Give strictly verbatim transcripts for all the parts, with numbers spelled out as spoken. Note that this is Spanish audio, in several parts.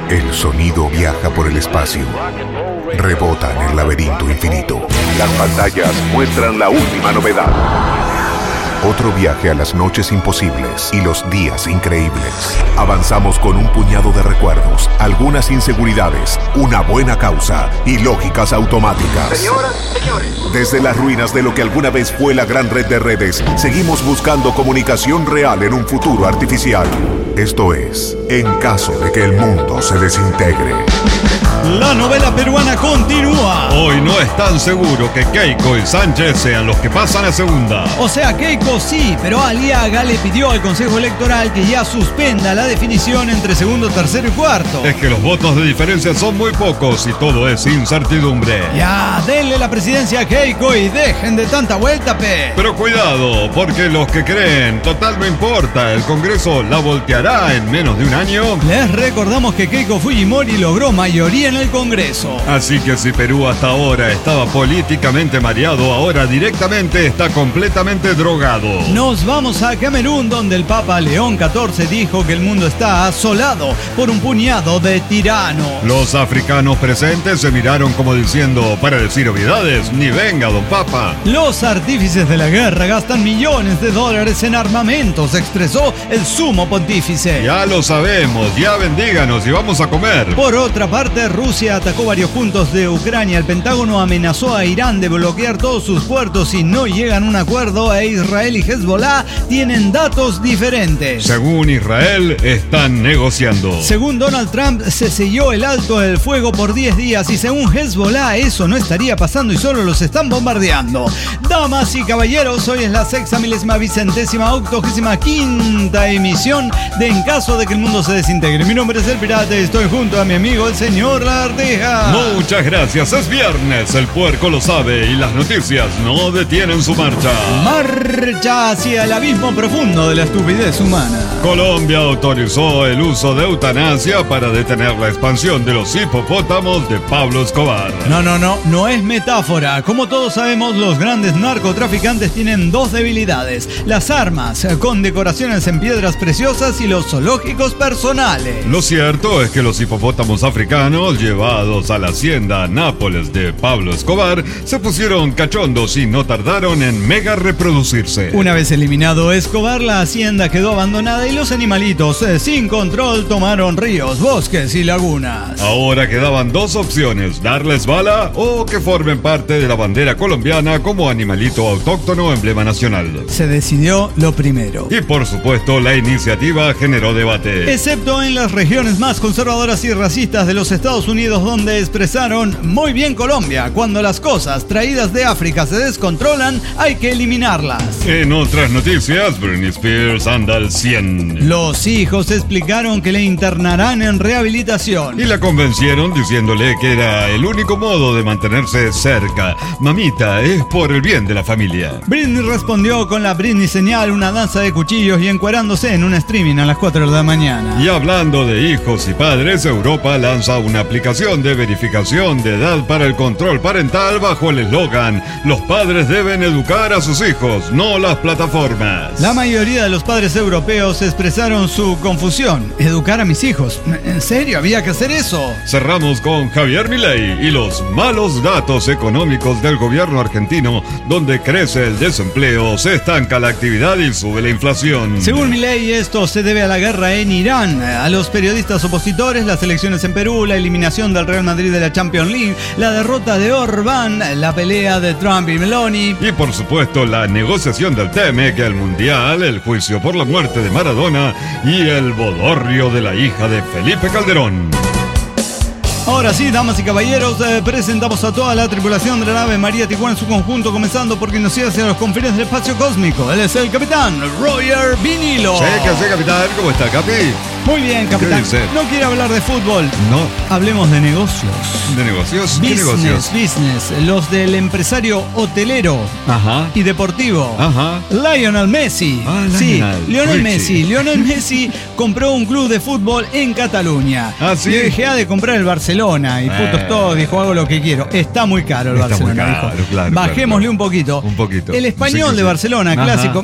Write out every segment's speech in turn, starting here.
El sonido viaja por el espacio. Rebota en el laberinto infinito. Las pantallas muestran la última novedad. Otro viaje a las noches imposibles y los días increíbles. Avanzamos con un puñado de recuerdos, algunas inseguridades, una buena causa y lógicas automáticas. Señoras, señores. Desde las ruinas de lo que alguna vez fue la gran red de redes, seguimos buscando comunicación real en un futuro artificial. Esto es, en caso de que el mundo se desintegre. La novela peruana continúa. Hoy no es tan seguro que Keiko y Sánchez sean los que pasan a segunda. O sea, Keiko sí, pero Aliaga le pidió al Consejo Electoral que ya suspenda la definición entre segundo, tercero y cuarto. Es que los votos de diferencia son muy pocos y todo es incertidumbre. Ya, denle la presidencia a Keiko y dejen de tanta vuelta, pe. Pero cuidado, porque los que creen, total no importa, el Congreso la volteará en menos de un año. Les recordamos que Keiko Fujimori logró mayoría en el Congreso. Así que si Perú hasta ahora estaba políticamente mareado, ahora directamente está completamente drogado. Nos vamos a Camerún, donde el Papa León catorce dijo que el mundo está asolado por un puñado de tiranos. Los africanos presentes se miraron como diciendo, para decir obviedades, ni venga, don Papa. Los artífices de la guerra gastan millones de dólares en armamentos, expresó el sumo pontífice. Ya lo sabemos, ya bendíganos y vamos a comer. Por otra parte, Rusia atacó varios puntos de Ucrania. El Pentágono amenazó a Irán de bloquear todos sus puertos si no llegan a un acuerdo, e Israel y Hezbollah tienen datos diferentes. Según Israel, están negociando. Según Donald Trump, se selló el alto del fuego por diez días y según Hezbollah, eso no estaría pasando y solo los están bombardeando. Damas y caballeros, hoy es la sexta milésima vicentésima octogésima quinta emisión de En caso de que el mundo se desintegre. Mi nombre es El Pirata y estoy junto a mi amigo el señor La Arteja. Muchas gracias, es viernes, el puerco lo sabe y las noticias no detienen su marcha. Marcha hacia el abismo profundo de la estupidez humana. Colombia autorizó el uso de eutanasia para detener la expansión de los hipopótamos de Pablo Escobar. No, no, no, no es metáfora. Como todos sabemos, los grandes narcotraficantes tienen dos debilidades: las armas con decoraciones en piedras preciosas y los zoológicos personales. Lo cierto es que los hipopótamos africanos llevados a la hacienda Nápoles de Pablo Escobar se pusieron cachondos y no tardaron en mega reproducirse. Una vez eliminado Escobar, la hacienda quedó abandonada y los animalitos eh, sin control tomaron ríos, bosques y lagunas. Ahora quedaban dos opciones: darles bala o que formen parte de la bandera colombiana como animalito autóctono emblema nacional. Se decidió lo primero. Y por supuesto la iniciativa generó debate. Excepto en las regiones más conservadoras y racistas de los Estados Unidos, donde expresaron: muy bien Colombia, cuando las cosas traídas de África se descontrolan hay que eliminarlas. En otras noticias, Britney Spears anda al cien. Los hijos explicaron que le internarán en rehabilitación. Y la convencieron diciéndole que era el único modo de mantenerse cerca. Mamita, es por el bien de la familia. Britney respondió con la Britney señal, una danza de cuchillos y encuerándose en un streaming a las cuatro de la mañana. Y hablando de hijos y padres, Europa lanza una aplicación de verificación de edad para el control parental bajo el eslogan: los padres deben educar a sus hijos, no las plataformas. La mayoría de los padres europeos expresaron su confusión. ¿Educar a mis hijos? ¿En serio había que hacer eso? Cerramos con Javier Milei y los malos datos económicos del gobierno argentino, donde crece el desempleo, se estanca la actividad y sube la inflación. Según Milei, esto se debe a la guerra en Irán, a los periodistas opositores, las elecciones en Perú, la eliminación del Real Madrid de la Champions League, la derrota de Orbán, la pelea de Trump y Meloni. Y por supuesto la negociación del T M E C, el Mundial, el juicio por la muerte de Maradona y el bodorrio de la hija de Felipe Calderón. Ahora sí, damas y caballeros, eh, presentamos a toda la tripulación de la nave María Tijuana en su conjunto, comenzando por quien nos sigue hacia los confines del espacio cósmico. Él es el capitán Roger Vinilo. Sí, ¿qué hace, capitán? ¿Cómo está, capi? Muy bien, capitán. No quiere hablar de fútbol. No. Hablemos de negocios. ¿De negocios? Business, ¿Qué negocios? Business, los del empresario hotelero. Ajá. Y deportivo. Ajá. Lionel Messi. Ah, sí, Lionel. Lionel Richie. Messi. Lionel Messi compró un club de fútbol en Cataluña. Ah, sí. Le dejé de comprar el Barcelona y putos Eh. todos, dijo, hago lo que quiero. Está muy caro el Está Barcelona, muy caro, dijo. claro, Bajémosle claro. un poquito. Un poquito. El español Sí, sí, de sí. Barcelona, Ajá. clásico. Mm,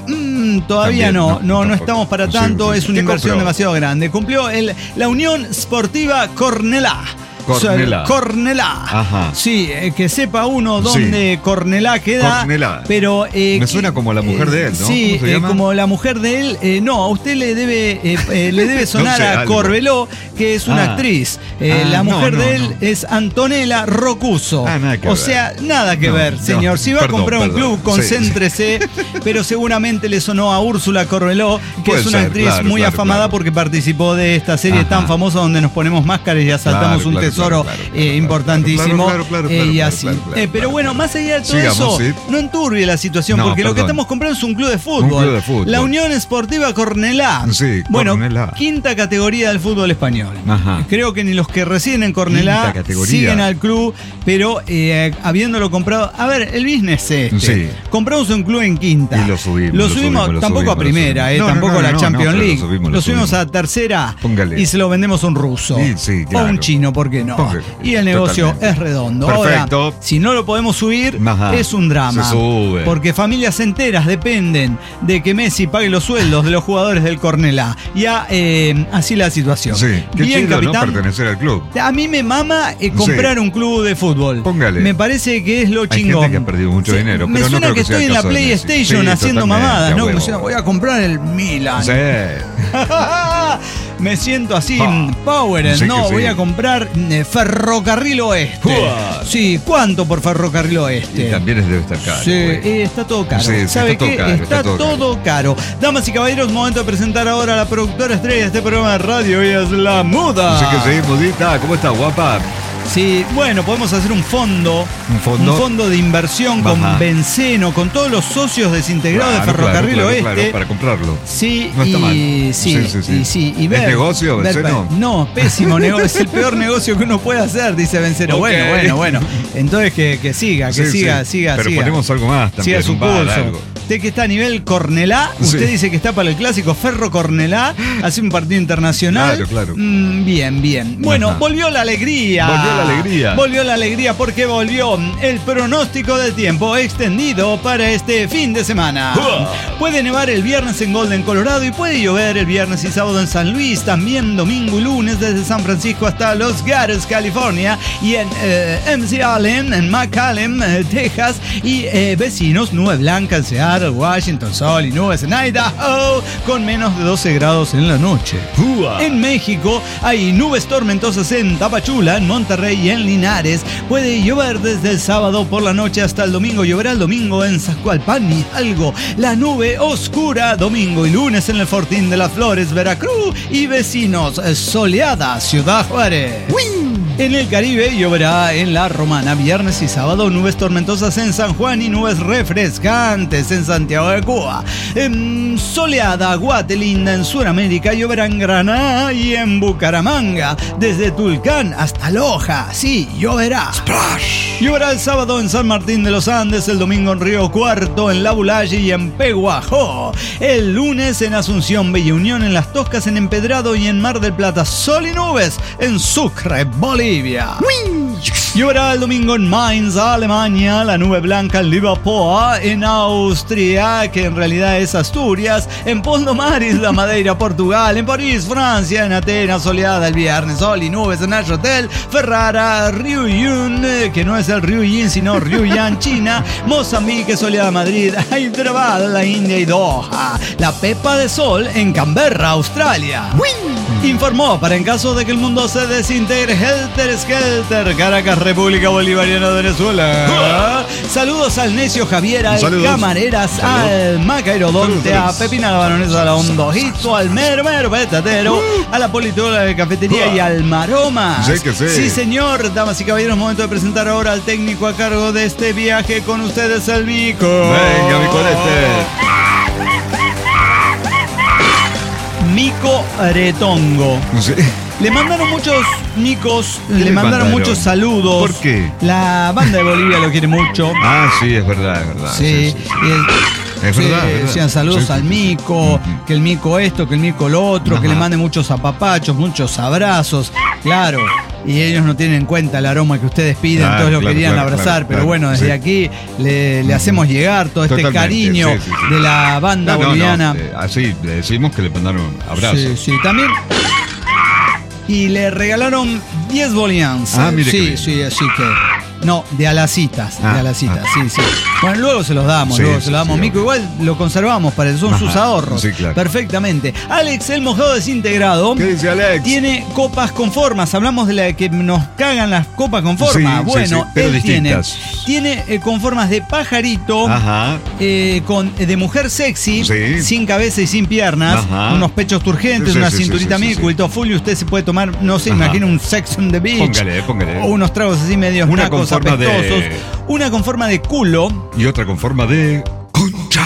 Mm, todavía También, no, no, no, no tampoco. estamos para Sí, tanto, sí. es una ¿Qué inversión compró? demasiado grande. Cumplió el, la Unión Sportiva Cornelá. Cornelá. O sea, Cornelá. Ajá. Sí, eh, que sepa uno dónde Sí. Cornelá queda. Cornelá. Pero eh, Me suena como la mujer de él, ¿no? Sí, ¿Cómo se eh, llama? como la mujer de él. Eh, no, a usted le debe eh, eh, le debe sonar No sé, a algo. Corbeló, que es una Ah. actriz. Eh, Ah, la no, mujer no, de él no. es Antonella Rocuso. Ah, nada que o ver. sea, nada que No, ver, no, señor. Si va perdón, a comprar un perdón. club, Sí, concéntrese. Pero seguramente le sonó a Úrsula Corbeló, que Puede es una ser, actriz claro, muy claro, afamada claro. porque participó de esta serie Ajá. tan famosa donde nos ponemos máscaras y asaltamos Claro, un claro, tesoro claro, claro, eh, claro, importantísimo. claro, claro, claro, eh, claro, y claro, así. claro, claro, Eh, pero claro. bueno, más allá de todo Sigamos, eso, sí. no enturbie la situación, No, porque lo que perdón. estamos comprando es un club de fútbol. Un club de fútbol. La Unión Esportiva Cornelá. Sí, bueno, Cornelá. quinta categoría del fútbol español. Ajá. Creo que ni los que residen en Cornelá Quinta categoría. siguen al club, pero eh, habiéndolo comprado. A ver, el business es este. Sí. Compramos un club en quinta. Y lo subimos, Lo lo subimos, subimos, lo tampoco subimos, a primera, lo eh, subimos. No, tampoco no, a la no, no, Champions no, pero lo League. subimos, lo lo subimos subimos. a tercera Póngale. y se lo vendemos a un ruso. Sí, sí, O claro. a un chino, ¿por qué no? Póngale. Y el negocio Totalmente. es redondo. Perfecto. Ahora, si no lo podemos subir, Ajá. es un drama. Se sube. Porque familias enteras dependen de que Messi pague los sueldos de los jugadores del Cornelá. Ya eh, así la situación. Sí, qué Bien, chido, ¿no? capitán. Pertenecer al club. A mí me mama eh, comprar Sí. un club de fútbol. Póngale. Me parece que es lo Hay chingón. gente que ha perdido mucho dinero, Me pero no suena creo que que sea estoy el en la caso de Messi. PlayStation Sí, haciendo totalmente, mamadas, a ¿no? huevo. O sea, voy a comprar el Milan. Sí. Me siento así, Ah. Power, Sí no, que voy sí. a comprar eh, Ferrocarril Oeste. Uah. Sí, ¿cuánto por Ferrocarril Oeste? Y también es- debe estar caro. Sí, güey. eh, está todo caro. Sí, sí, ¿Sabe está todo qué? caro, está, está todo todo caro. Damas y caballeros, momento de presentar ahora a la productora estrella de este programa de radio. Ella es La Muda. Así que sí, Mudita, ¿cómo estás, guapa? Sí, bueno, podemos hacer un fondo. ¿Un fondo? Un fondo de inversión con Ajá. Benceno, con todos los socios desintegrados Claro, de Ferrocarril claro, Oeste. claro, claro, para comprarlo. Sí, No está y, mal. Sí, Sí, sí, sí. y sí, y ¿Es ver- negocio, ver- Benceno? No, pésimo negocio. Es el peor negocio que uno puede hacer, dice Benceno. Ok. Bueno, bueno, bueno. Entonces que, que siga, que Sí, siga, sí. siga, Pero siga. ponemos algo más también. Siga su un bar, curso. algo. Usted que está a nivel Cornelá, usted Sí. dice que está para el clásico Ferro Cornelá, hace un partido internacional. Claro, claro. Mm, bien, bien. Bueno, Ajá. volvió la alegría. Volvió la alegría. Volvió la alegría porque volvió el pronóstico del tiempo extendido para este fin de semana. Uah. Puede nevar el viernes en Golden, Colorado, y puede llover el viernes y sábado en San Luis, también domingo y lunes desde San Francisco hasta Los Gatos, California, y en eh, M C Allen, en McAllen, eh, Texas, y eh, vecinos, nube blanca en Seattle, Washington, sol y nubes en Idaho, con menos de doce grados en la noche. Uah. En México hay nubes tormentosas en Tapachula, en Monterrey y en Linares. Puede llover desde el sábado por la noche hasta el domingo. Lloverá el domingo en Zacualpan y algo. La nube oscura domingo y lunes en el Fortín de las Flores, Veracruz, y vecinos, soleada Ciudad Juárez. En el Caribe lloverá en La Romana viernes y sábado, nubes tormentosas en San Juan y nubes refrescantes en Santiago de Cuba. En soleada Guatelinda en Sudamérica, lloverá en Granada y en Bucaramanga. Desde Tulcán hasta Loja, sí, lloverá. Lloverá el sábado en San Martín de los Andes, el domingo en Río Cuarto, en La Bulaye y en Peguajó. El lunes en Asunción, Bella Unión, en Las Toscas, en Empedrado y en Mar del Plata, sol y nubes en Sucre, Bolivia. Lloverá el domingo en Mainz, Alemania, la nube blanca en Liverpool, en Austria, que en realidad es Asturias, en Pondomaris, la Madeira, Portugal, en París, Francia, en Atenas, soleada el viernes, sol y nubes en Hotel, Ferrara, Ryuyun, que no es el Ryujin, sino Ryuyan, China, Mozambique, soleada Madrid, Hyderabad, la India y Doha, la Pepa de Sol en Canberra, Australia. Informó para en caso de que el mundo se desintegre, Helter Skelter, Caracas, República Bolivariana de Venezuela. Saludos al necio Javier, al Saludos. Camareras, Saludos. al Macaerodonte, a Saludos. Pepina la Baronesa, a la Hondojito, al Mermero Petatero, a la Politóloga de Cafetería y al Maromas. Sí que sí. Sí, señor, damas y caballeros, momento de presentar ahora al técnico a cargo de este viaje con ustedes, el Mico. Venga, mi colete. Mico Retongo. Sí. Le mandaron muchos micos, le, le mandaron, mandaron? muchos saludos. ¿Por qué? La banda de Bolivia lo quiere mucho. Ah, sí, es verdad, es verdad. Sí, sí, sí. y el- Es sí, verdad, es verdad. decían saludos Sí, sí, al sí. mico, Ujú. que el mico esto, que el mico lo otro, que Ajá. le mande muchos apapachos, muchos abrazos. Claro, y ellos no tienen en cuenta el aroma que ustedes piden, Claro, todos lo claro, querían claro, abrazar, claro, pero claro, bueno, desde sí. aquí le, le hacemos llegar todo este Totalmente, cariño sí, sí, sí. de la banda No, no, no, boliviana. eh, así le decimos que le mandaron abrazos. Sí, sí, también. Y le regalaron diez bolivians. Ah, mire qué Sí, bien. sí, así que. No, de alacitas, Ah, de alacitas, ah. sí, sí. Bueno, luego se los damos, Sí, luego sí, se los damos. sí, Mico, obvio. igual lo conservamos para eso, son Ajá, sus ahorros. sí, claro. Perfectamente. Alex, el mojado desintegrado. ¿Qué dice Alex? Tiene copas con formas. Hablamos de la que nos cagan las copas con forma. Sí, bueno, sí, sí, pero él tiene, distintas. tiene eh, con formas de pajarito, Ajá. eh, con, de mujer sexy, Sí. sin cabeza y sin piernas, Ajá. unos pechos turgentes, Sí, sí, una sí, cinturita sí, sí, Mico sí. y todo full, y usted se puede tomar, no sé, Ajá. imagina un Sex on the Beach. Póngale, póngale. O unos tragos así medios Una nacos, con forma de- apestosos. Una con forma de culo. Y otra con forma de concha.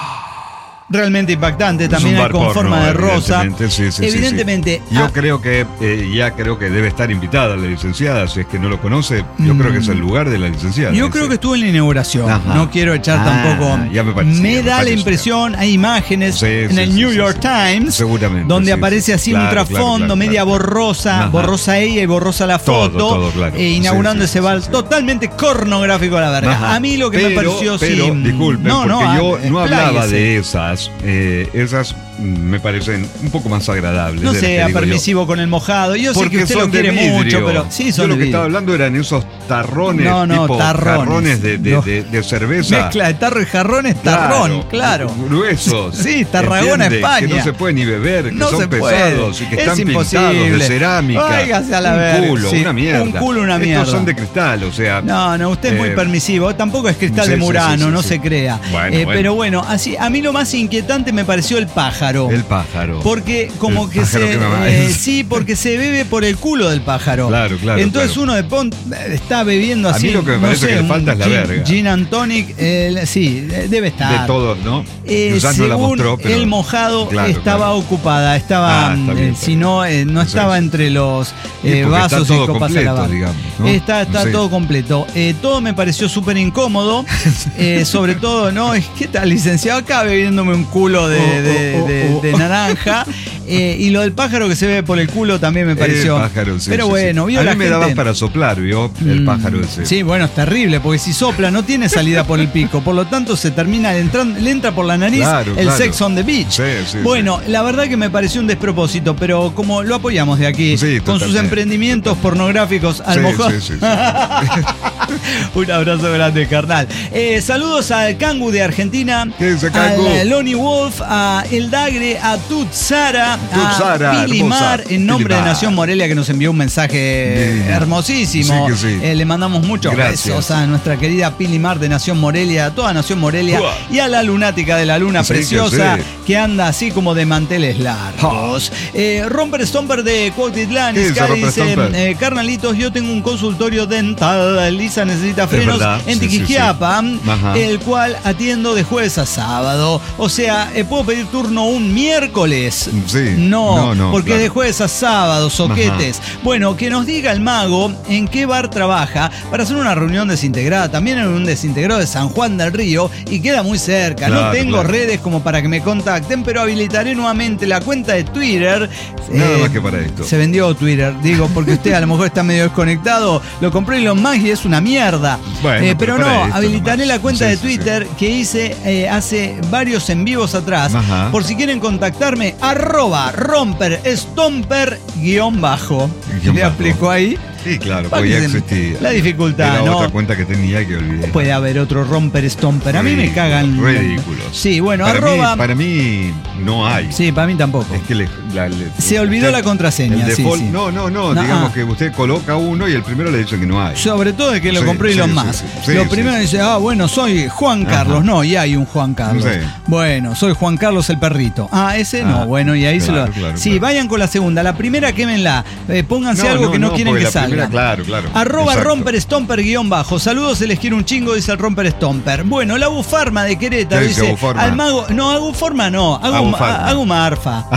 Realmente impactante, también Es un hay bar con porno, forma de rosa. evidentemente, sí, sí, sí, Evidentemente. sí. Yo ah, creo que eh, ya creo que debe estar invitada la licenciada, si es que no lo conoce, yo Mm. creo que es el lugar de la licenciada. Yo ese. creo que estuvo en la inauguración. Ajá. No quiero echar Ah, tampoco. ya me parecía, me da la parecía. impresión, hay imágenes Sí, en sí, el sí, New sí, York sí. Times. Seguramente, Donde sí, aparece sí. así Claro, un claro, trasfondo, claro, media claro. borrosa, Ajá. borrosa ella y borrosa la Todo, foto. todo, claro. eh, inaugurando Sí, sí, ese bar sí, sí. totalmente pornográfico a la verga. Ajá. A mí lo que pero, me pareció pero, sí. disculpen, no, porque no, yo ah, no hablaba expláyese. de esas. eh, esas mm, me parecen un poco más agradables. No de las que sea digo yo. permisivo con el mojado. Yo sé Porque que usted son lo quiere de vidrio. mucho, pero sí son Yo lo de que estaba vidrio. hablando eran esos tarrones, No, no, tipo tarrones. jarrones de, de, No. de- de cerveza. Mezcla de tarro y jarrón es tarrón, claro. Gruesos. Sí, Tarragona, ¿entiende? España. Que no se puede ni beber, que No son se puede. pesados y que Es están imposible. pintados de cerámica. Óigase a la un verga. culo, Sí, una mierda. un culo, una mierda. Estos son de cristal, o sea. No, no, usted es muy eh, permisivo. Tampoco es cristal sí, de sí, Murano, sí, sí, no sí. se crea. Bueno, Eh, bueno. Pero bueno, así a mí lo más inquietante me pareció el pájaro. El pájaro. Porque como El que pájaro se que me va- eh, sí, porque se bebe por el culo del pájaro. Claro, claro, Entonces claro. uno de pon- está bebiendo A así. mí lo que me no parece sé, que le un falta es la gin- verga. Gin and tonic, eh, sí, eh, debe estar. De todos, ¿no? Eh, Quizás no la según mostró, pero. el mojado Claro, estaba claro. ocupada, estaba, Ah, está bien, eh, está si bien. no, eh, no Sí, estaba sí. entre los Sí, eh, porque está vasos todo y copas completo, a lavar. digamos, ¿no? Está, está Sí. todo completo. Eh, todo me pareció súper incómodo, eh, sobre todo, ¿no? Es que tal licenciado acá bebiéndome un culo de, Oh, de- oh, oh, de- oh. de naranja. eh, y lo del pájaro que se ve por el culo también me pareció. El pájaro, sí, Pero sí, bueno, sí. vio A la mí me gente. daban para soplar, ¿vio? El Mm, pájaro ese. Sí, bueno, es terrible, porque si sopla no tiene salida por el pico, por lo tanto se termina, le, entran- le entra por la nariz Claro, el claro. Sex on the Beach. Sí, sí, bueno, la verdad que me pareció un despropósito, pero como lo apoyamos de aquí, Sí, con sus totalmente, emprendimientos pornográficos al Sí, mojado. sí, sí, sí. Un abrazo grande, carnal. Eh, saludos al Kangu de Argentina, ¿Qué dice Kangu? al Lonnie Wolf, a El Dagre, a Tut Sara, Tut Sara, a Pili hermosa. Mar, en nombre Pili de Mar. Nación Morelia, que nos envió un mensaje Divina. hermosísimo. Sí que sí. Eh, le mandamos muchos Gracias. besos a nuestra querida Pili Mar de Nación Morelia, a toda Nación Morelia, Uah. y a la lunática de la luna Sí que preciosa sí. que anda así como de manteles largos. Eh, Romper Stomper de Cuautitlán, ¿Qué dice Iscari Romper dice, Stomper? eh, carnalitos, yo tengo un consultorio dental, Lisa necesita frenos verdad, en sí, sí, Tiquijiapa, sí. Ajá. el cual atiendo de jueves a sábado. O sea, eh, ¿puedo pedir turno un miércoles? Sí. No, No, no, porque claro. de jueves a sábado, soquetes. Bueno, que nos diga el mago en qué bar trabaja para hacer una reunión desintegrada. También en un desintegrado de San Juan del Río y queda muy cerca. no Claro, tengo claro. redes como para que me contacten, pero habilitaré nuevamente la cuenta de Twitter. Nada más que para esto. Se vendió Twitter, digo, porque usted a lo mejor está medio desconectado. Lo compró Elon Musk y es una mierda. Bueno, Eh, pero pero para no, esto habilitaré nomás. la cuenta Sí, de sí, Twitter que hice eh, hace varios en vivos atrás. Ajá. Por si quieren contactarme, arroba romper stomper guión bajo. Guión ¿Le bajo. aplicó ahí? Sí, claro, Para porque ya que se- existía. la dificultad, Era ¿no? otra cuenta que tenía que olvidé. Puede haber otro romper stomper. A mí me Ridículos, cagan. ridículos. Sí, bueno, para arroba. Mí, para mí no hay. Sí, para mí tampoco. Es que le, la- le- Se olvidó usted- la contraseña, el sí, default- sí. No, no, no, No, digamos ah. que usted coloca uno y el primero le dice que no hay. Sobre todo de que lo Sí, compró sí, Elon sí, Musk. sí, sí, lo sí, primero sí. dice, ah, bueno, soy Juan Ajá. Carlos. No, y hay un Juan Carlos. Sí. Bueno, soy Juan Carlos el perrito. Ah, ese no, Ah, bueno, y ahí claro, se lo. claro, sí, claro. vayan con la segunda. La primera, quémenla. Eh, pónganse No, algo no, que no, no, quieren porque que la primera, salga. claro, claro. Arroba Exacto. romper stomper guión bajo. Saludos, se les quiere un chingo, dice el romper stomper. Bueno, la bufarma de Querétaro ¿Qué dice dice. Bufarma? Al mago. No, hago forma no. Hago, Hago ma- farma. hago marfa.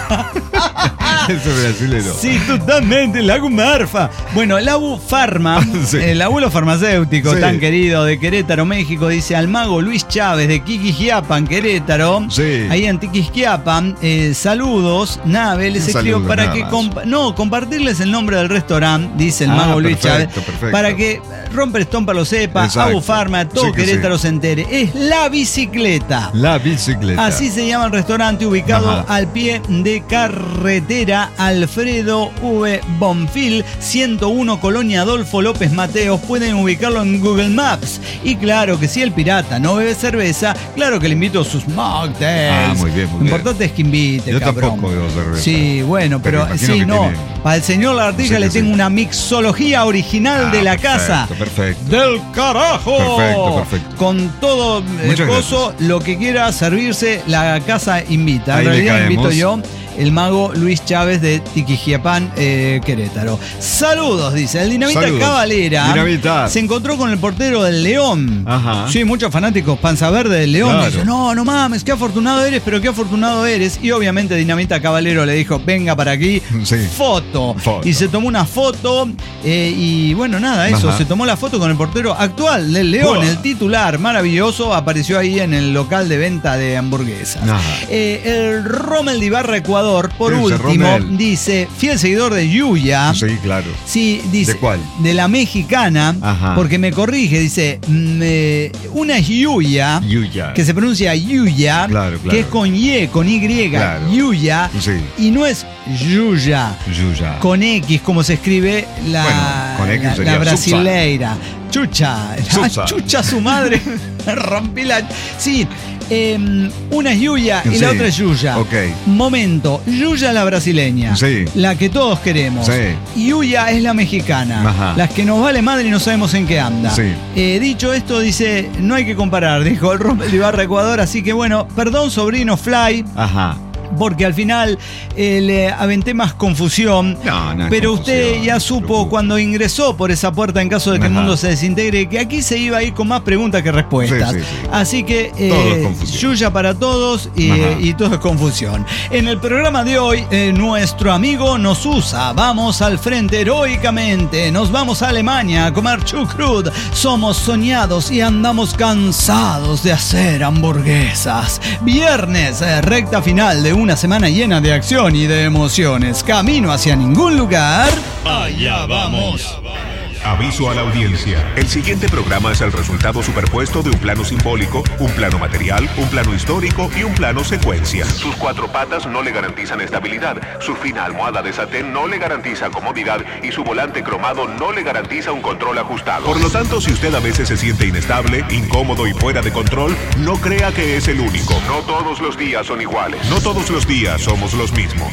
Eso es brasilero. Sí, totalmente, Lago Marfa. Bueno, el Abu Farma, sí. el abuelo farmacéutico sí. tan querido de Querétaro, México, dice al mago Luis Chávez de Quiquisquiapan, Querétaro. Sí. Ahí en Tiquisquiapan, eh, saludos, Nave, les escribo para que compa- no, compartirles el nombre del restaurante, dice el ah, mago Luis perfecto, Chávez, perfecto. para que Romper Stompa lo sepa, Exacto. Abu Farma, todo sí Querétaro sí. se entere. Es La Bicicleta. La Bicicleta. Así se llama el restaurante, ubicado Ajá. al pie de carretera Alfredo V. Bonfil, ciento uno, Colonia Adolfo López Mateos. Pueden ubicarlo en Google Maps. Y claro que si el pirata no bebe cerveza, claro que le invito a sus mocktails. Ah, muy bien, muy Lo importante es que invite, Yo cabrón. tampoco bebo cerveza. Sí, bueno, pero, pero sí, no. Tiene... Para el señor Lagartija sí, le tengo sí. una mixología original ah, de la perfecto, casa. Perfecto. ¡Del carajo! Perfecto, perfecto. Con todo el coso, lo que quiera servirse, la casa invita. Ahí en realidad le invito yo. El mago Luis Chávez de Tiquisquiapan, eh, Querétaro. Saludos, dice. El Dinamita Saludos. Cavalera Dinamita. se encontró con el portero del León. Ajá. Sí, muchos fanáticos panza verde del León. Claro. Dicen, no, no mames, qué afortunado eres, pero qué afortunado eres. Y obviamente Dinamita Cavalero le dijo, venga para aquí, sí. foto. foto. Y se tomó una foto eh, y bueno, nada, eso. Ajá. Se tomó la foto con el portero actual del León, wow. el titular, maravilloso. Apareció ahí en el local de venta de hamburguesas. Eh, el Rommel de Ibarra, Ecuador, por último. Rommel. Dice, fiel seguidor de Yuya. Sí, claro. Sí, dice. ¿De cuál? De la mexicana. Ajá. Porque me corrige, dice, me, una es Yuya, Yuya, que se pronuncia Yuya, claro, claro. que es con Y, con Y, claro. Yuya, sí. y no es Yuya, Yuya, con X, como se escribe la, bueno, con X la, la brasileira. Chucha, la chucha su madre, rompí la... Sí. Eh, una es Yuya y sí. la otra es Yuya. Okay. Momento, Yuya la brasileña, sí. la que todos queremos. Sí. Yuya es la mexicana, Ajá. las que nos vale madre y no sabemos en qué anda. Sí. Eh, dicho esto, dice, no hay que comparar, dijo el Rommel de Ibarra, Ecuador, así que bueno, perdón, sobrino Fly. Ajá. Porque al final eh, le aventé más confusión. No, no pero confusión, usted ya supo cuando ingresó por esa puerta en caso de que Ajá. el mundo se desintegre, que aquí se iba a ir con más preguntas que respuestas. Sí, sí, sí. Así que eh, Yuya para todos y, y todo es confusión. En el programa de hoy, eh, nuestro amigo nos usa. Vamos al frente heroicamente. Nos vamos a Alemania a comer chucrut. Somos soñados y andamos cansados de hacer hamburguesas. Viernes, eh, recta final de una semana llena de acción y de emociones. Camino hacia ningún lugar. Allá vamos. Aviso a la audiencia. El siguiente programa es el resultado superpuesto de un plano simbólico, un plano material, un plano histórico y un plano secuencia. Sus cuatro patas no le garantizan estabilidad, su fina almohada de satén no le garantiza comodidad y su volante cromado no le garantiza un control ajustado. Por lo tanto, si usted a veces se siente inestable, incómodo y fuera de control, no crea que es el único. No todos los días son iguales. No todos los días somos los mismos.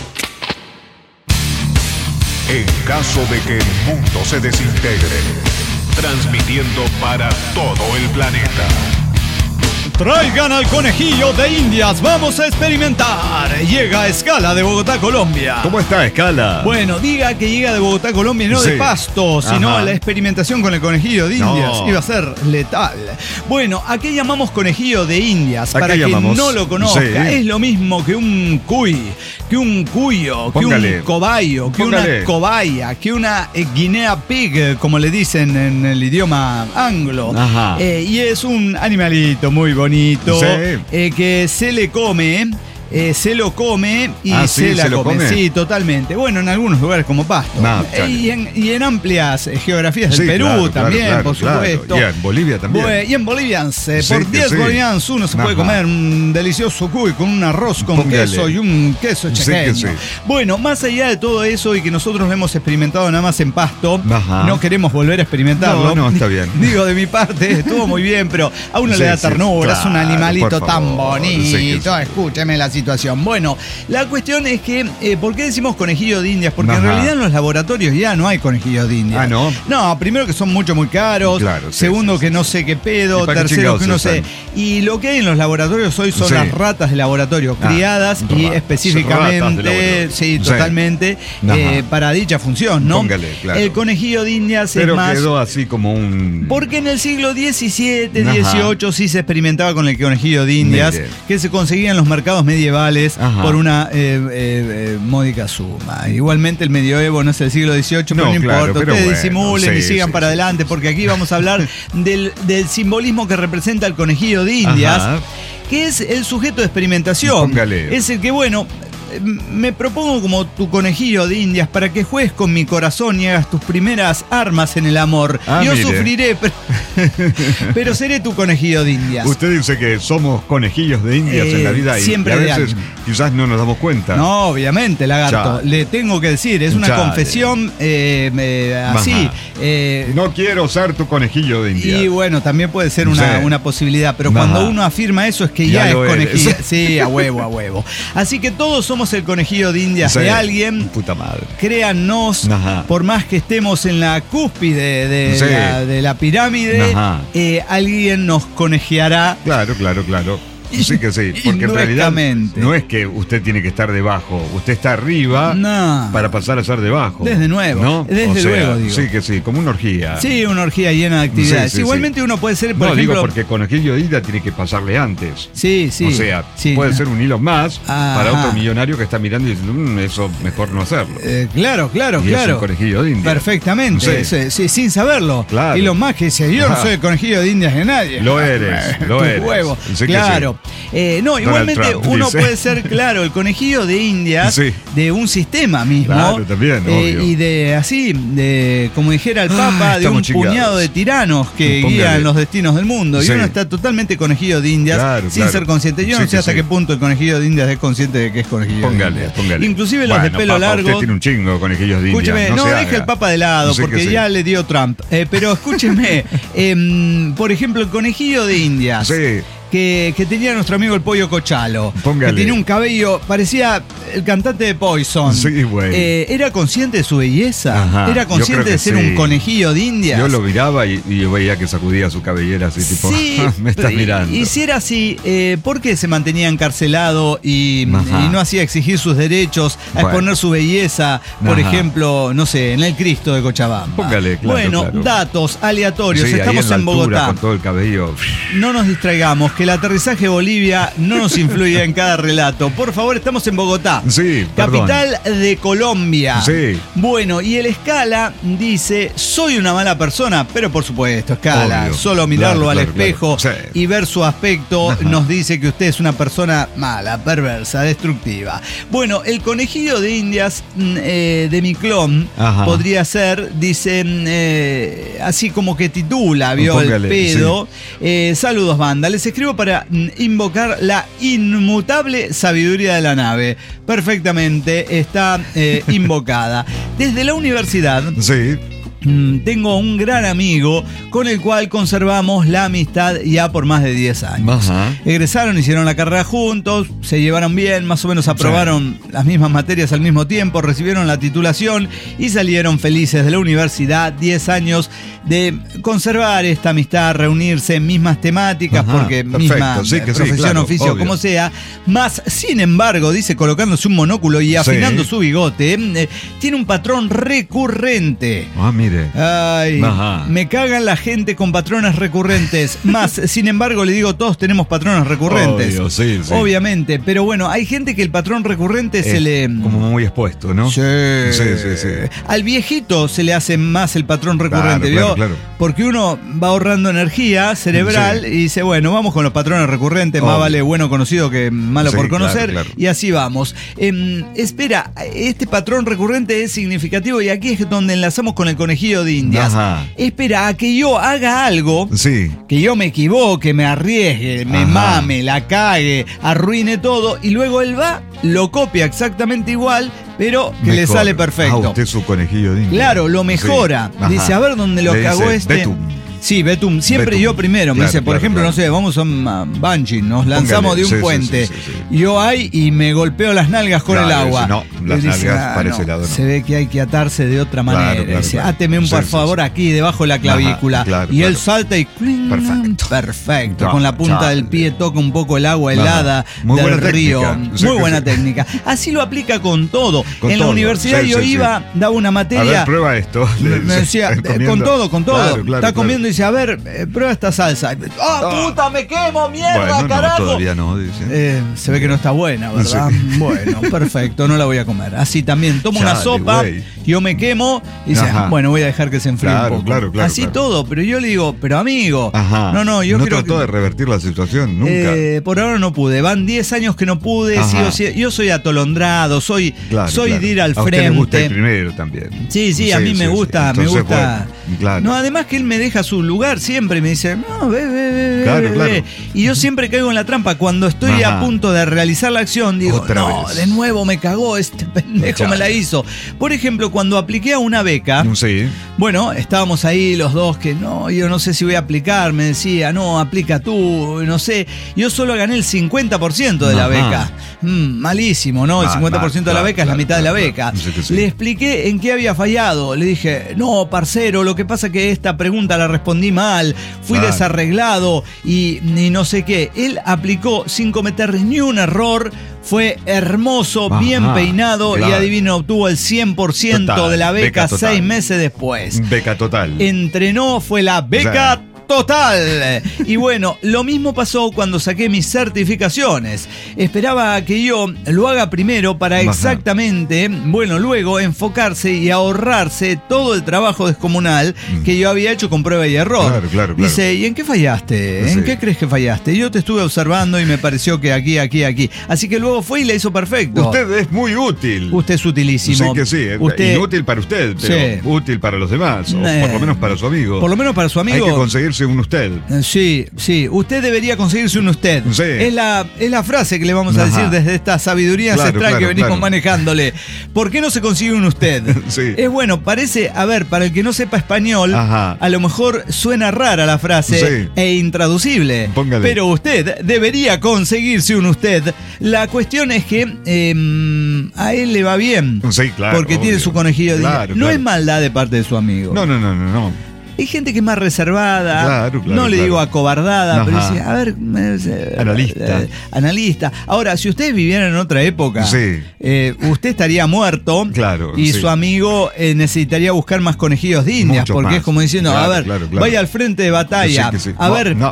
En caso de que el mundo se desintegre, transmitiendo para todo el planeta. Traigan al conejillo de Indias, vamos a experimentar. Llega a Escala de Bogotá, Colombia. ¿Cómo está Escala? Bueno, diga que llega de Bogotá, Colombia, no sí. de Pasto, sino Ajá. la experimentación con el conejillo de Indias. No. Iba a ser letal. Bueno, ¿a qué llamamos conejillo de Indias? Para quien llamamos? no lo conozca, sí. es lo mismo que un cuy, que un cuyo, Póngale. que un cobayo, que Póngale. una cobaya, que una eh, guinea pig, como le dicen en el idioma anglo. Ajá. Eh, y es un animalito muy bonito. Bonito, sí. eh, que se le come, eh, se lo come y ah, se sí, la se come. come. Sí, totalmente. Bueno, en algunos lugares como Pasto. No, eh, y, en, y en amplias eh, geografías del sí, Perú claro, también, claro, por claro, supuesto. Claro. Y en Bolivia también. Bueno, y en Bolivians, eh, sí, por diez sí. bolivians uno se Ajá. puede comer un delicioso cuy con un arroz con Póngale. queso y un queso chaqueño. Sí, sí. Bueno, más allá de todo eso y que nosotros lo hemos experimentado nada más en Pasto, Ajá. no queremos volver a experimentarlo. No, no, está bien. Digo, de mi parte, estuvo muy bien, pero a uno sí, le da sí, ternura, claro, es un animalito tan favor, bonito. Sí, sí. Escúcheme la situación. Bueno, la cuestión es que, eh, ¿por qué decimos conejillo de Indias? Porque Ajá. en realidad en los laboratorios ya no hay conejillos de Indias. Ah, ¿no? No, primero que son mucho, muy caros. Claro, sí, segundo sí, que sí. no sé qué pedo. ¿Y Tercero qué que no sé. Y lo que hay en los laboratorios hoy son sí. las ratas de laboratorio, Ah, criadas y ratas. específicamente, Ratas de laboratorio. sí, Sí. totalmente, eh, para dicha función, ¿no? Póngale, claro. El conejillo de Indias Pero es más... quedó así como un... Porque en el siglo diecisiete, Ajá. dieciocho sí se experimentaba con el conejillo de Indias, Mire. que se conseguía en los mercados medievales. medievales Ajá. por una eh, eh, eh, módica suma. Igualmente el medioevo no es el siglo dieciocho, No, pero no claro, importa. pero Ustedes bueno, disimulen sí, y sigan sí, para sí, adelante, sí. porque aquí vamos a hablar del, del simbolismo que representa el conejillo de Indias, Ajá. que es el sujeto de experimentación. Póngale. Es el que, bueno, me propongo como tu conejillo de Indias para que juegues con mi corazón y hagas tus primeras armas en el amor. Ah, Yo mire. sufriré, pero, pero seré tu conejillo de Indias. Usted dice que somos conejillos de Indias Eh, en la vida y, siempre y a de veces alguien. quizás no nos damos cuenta. No, obviamente, lagarto. Chale. Le tengo que decir, es una Chale. confesión eh, eh, así. Ajá. eh, No quiero ser tu conejillo de Indias. Y bueno, también puede ser una, Sí. una posibilidad, pero Ajá. cuando uno afirma eso es que ya, Ya es lo eres. conejillo. Sí, a huevo, a huevo. Así que todos somos el conejillo de Indias Sí. de alguien. Puta madre. Créannos, Ajá. por más que estemos en la cúspide de, Sí. la, de la pirámide, Ajá. eh, alguien nos conejeará. Claro, claro, claro. Sí que sí, porque en realidad Indirectamente. no es que usted tiene que estar debajo, usted está arriba No. para pasar a ser debajo. Desde nuevo, ¿no? desde O sea, luego, digo. Sí que sí, como una orgía. Sí, una orgía llena de actividades. Sí, sí, Igualmente sí. uno puede ser, por no, ejemplo. digo porque conejillo de Indias tiene que pasarle antes. Sí, sí. o sea, sí. puede ser un hilo más Ajá. para otro millonario que está mirando y diciendo, "Mm, eso mejor no hacerlo. Eh, claro, claro, Y es claro. un conejillo de Indias. Perfectamente, Sí. sí, sí, sin saberlo. Claro. Y lo más que dice, yo no Ajá. soy el conejillo de Indias de nadie. Lo eres, lo Tu eres. huevo. Sí que Claro. Eh, no, Donald igualmente Trump uno dice. puede ser, claro, el conejillo de Indias Sí. de un sistema mismo. Claro, también, Eh, obvio. y de así, de como dijera el Ah, Papa, de un estamos chingados. puñado de tiranos que Póngale. guían los destinos del mundo. Sí. Y uno está totalmente conejillo de Indias Claro, sin claro. ser consciente. Yo Sí no sé que hasta sí. qué punto el conejillo de Indias es consciente de que es conejillo de Póngale, Indias. póngale. Inclusive los de Bueno, pelo Papa, largo. Usted tiene un chingo de conejillos de Indias. Escúcheme, no, se deje haga. el Papa de lado, Sí que porque sí. ya le dio Trump. Eh, pero escúcheme, em, por ejemplo, el conejillo de Indias. Sí. Que, que tenía nuestro amigo el Pollo Cochalo. Póngale. Que tenía un cabello, parecía el cantante de Poison. Sí, güey. Eh, ¿Era consciente de su belleza? Ajá, ¿Era yo consciente creo de que ser sí. un conejillo de Indias? Yo lo miraba y, y yo veía que sacudía su cabellera así, tipo, Sí, me estás y- mirando. Y si era así, eh, ¿por qué se mantenía encarcelado y, Ajá. y no hacía exigir sus derechos, a Bueno. exponer su belleza, por Ajá. ejemplo, no sé, en el Cristo de Cochabamba? Póngale, claro, Bueno, claro. datos aleatorios. Sí, ahí Estamos en, la en, altura, Bogotá. con todo el cabello. No nos distraigamos, que el aterrizaje a Bolivia no nos influye en cada relato. Por favor, estamos en Bogotá. Sí, perdón. Capital de Colombia. Sí. Bueno, y el Escala dice, soy una mala persona, pero por supuesto, Escala, Obvio. solo mirarlo Claro, al claro, espejo claro. Sí. y ver su aspecto Ajá. nos dice que usted es una persona mala, perversa, destructiva. Bueno, el conejillo de Indias mm, eh, de mi clon Ajá. podría ser, dice, mm, eh, así como que titula, vio Póngale, el pedo. Eh, saludos, banda. Les escribo para mm, invocar la inmutable sabiduría de la nave. Perfectamente está eh, invocada. Desde la universidad Sí. mm, tengo un gran amigo con el cual conservamos la amistad ya por más de diez años. Ajá. Egresaron, hicieron la carrera juntos, se llevaron bien, más o menos aprobaron las mismas materias al mismo tiempo, recibieron la titulación y salieron felices de la universidad. diez años de conservar esta amistad, reunirse en mismas temáticas, Ajá, porque perfecto, misma sí que sí, profesión, claro, oficio, obvio. como sea. Más, sin embargo, dice, colocándose un monóculo y afinando Sí. su bigote, eh, tiene un patrón recurrente. Ah, mire. Ay, Ajá. me cagan la gente con patrones recurrentes. Más, sin embargo, le digo, todos tenemos patrones recurrentes. Obvio, sí, sí. Obviamente, pero bueno, hay gente que el patrón recurrente se Es le... como muy expuesto, ¿no? Sí. Sí, sí, sí. Al viejito se le hace más el patrón recurrente, Claro, ¿vio? claro, claro. Porque uno va ahorrando energía cerebral Sí. y dice, bueno, vamos con los patrones recurrentes, más Obvio. vale bueno conocido que malo Sí, por claro, conocer, claro. y así vamos. Em, espera, este patrón recurrente es significativo y aquí es donde enlazamos con el conejillo de Indias. Ajá. Espera a que yo haga algo, Sí. que yo me equivoque, me arriesgue, me Ajá. mame, la cague, arruine todo, y luego él va, lo copia exactamente igual, pero que le Mejor. sale perfecto. Ah, usted es su conejillo de Indias. Claro, lo mejora. Sí. Ajá. Dice, a ver dónde lo Le cagó dice, este. Betum. Sí, Betum. Siempre Betum. yo primero. Me Claro, dice, por claro, ejemplo, claro. no sé, vamos a un a bungee, nos lanzamos Póngale, de un sí, sí, puente. sí, sí, sí. Yo ahí y me golpeo las nalgas con Claro, el agua. dice, no, las Y dice, nalgas para ese no, lado no. Se ve que hay que atarse de otra Claro, manera. claro, dice, claro. áteme un Sí, por sí, favor sí. aquí debajo de la clavícula. Ajá, claro, y él claro. salta y cling, Perfecto. perfecto. Ya, Con la punta chale. del pie toca un poco el agua Ajá. helada Muy del buena río. técnica. Sí, Muy que buena sí. técnica. Así lo aplica con todo. Con en la todo. universidad Sí, yo sí, iba, daba una A materia. ver, prueba esto. Me, me decía, eh, con todo, con todo. Claro, claro, Está claro. comiendo cocinando y dice, a ver, eh, prueba esta salsa. ¡Ah, oh, puta, me quemo, mierda, bueno, carajo! No, todavía no, dice. Eh, se ve que no está buena, ¿verdad? Sí. Bueno, perfecto, no la voy a comer. Así también, tomo Chale, una sopa, wey. yo me quemo y dice, Ajá. bueno, voy a dejar que se enfríe claro, un poco. Claro, claro, Así claro. todo, pero yo le digo, pero amigo, Ajá. no, no, yo no quiero trató que... de revertir la situación, nunca. Eh, por ahora no pude, van diez años que no pude, sí, o sí, yo soy atolondrado, soy, claro, soy claro. de ir al a frente. usted le gusta ir primero también. Sí, sí, sí a mí sí, me gusta, sí. me Entonces, gusta. Bueno, claro. No, además que él me deja su lugar siempre, me dice, no, ve, ve, ve, claro, ve, claro. ve. Y yo siempre caigo en la trampa. Cuando estoy Ajá. a punto de realizar la acción, digo, Otra no, vez. de nuevo me cagó, este pendejo Chale. me la hizo. Por ejemplo, cuando apliqué a una beca, sí. bueno, estábamos ahí los dos que no, yo no sé si voy a aplicar, me decía, no, aplica tú, no sé. Yo solo gané el cincuenta por ciento de la Ajá. beca. Mm, malísimo, ¿no? El cincuenta por ciento ah, de la beca claro, es la mitad claro, de la beca. Claro, claro. Sí. Le expliqué en qué había fallado. Le dije, no, parcero, lo que pasa es que esta pregunta la respondí mal, fui claro. desarreglado y, y no sé qué. Él aplicó sin cometer ni un error. Fue hermoso, Ajá, bien peinado claro. y adivino, obtuvo el cien por ciento total, de la beca, beca seis meses después. Beca total. Entrenó, fue la beca o sea, total. Y bueno, lo mismo pasó cuando saqué mis certificaciones. Esperaba que yo lo haga primero para Ajá. exactamente, bueno, luego enfocarse y ahorrarse todo el trabajo descomunal mm. que yo había hecho con prueba y error. Claro, claro, claro. Dice, ¿y en qué fallaste? ¿En sí. qué crees que fallaste? Yo te estuve observando y me pareció que aquí, aquí, aquí. Así que luego fue y la hizo perfecto. Usted es muy útil. Usted es utilísimo. Sí que sí. Usted... Inútil para usted, pero sí. útil para los demás. O eh, por lo menos para su amigo. Por lo menos para su amigo. Hay que conseguirse un usted. Sí, sí. Usted debería conseguirse un usted. Sí. Es la, es la frase que le vamos a Ajá. decir desde esta sabiduría claro, ancestral claro, que venimos claro. manejándole. ¿Por qué no se consigue un usted? Sí. Es bueno, parece, a ver, para el que no sepa español, Ajá. a lo mejor suena rara la frase sí. e intraducible. Póngale. Pero usted debería conseguirse un usted. La cuestión es que eh, a él le va bien. Sí, claro. Porque obvio. tiene su conejillo de claro, No claro. es maldad de parte de su amigo. No, no, no, no, no. Hay gente que es más reservada, claro, claro, no le claro. digo acobardada, Ajá. pero dice, a ver, eh, analista. Eh, analista. Ahora, si ustedes vivieran en otra época, sí. eh, usted estaría muerto claro, y sí. su amigo eh, necesitaría buscar más conejillos de indias, Mucho porque más. es como diciendo, claro, a ver, claro, claro. vaya al frente de batalla, sí, sí. a no, ver, no.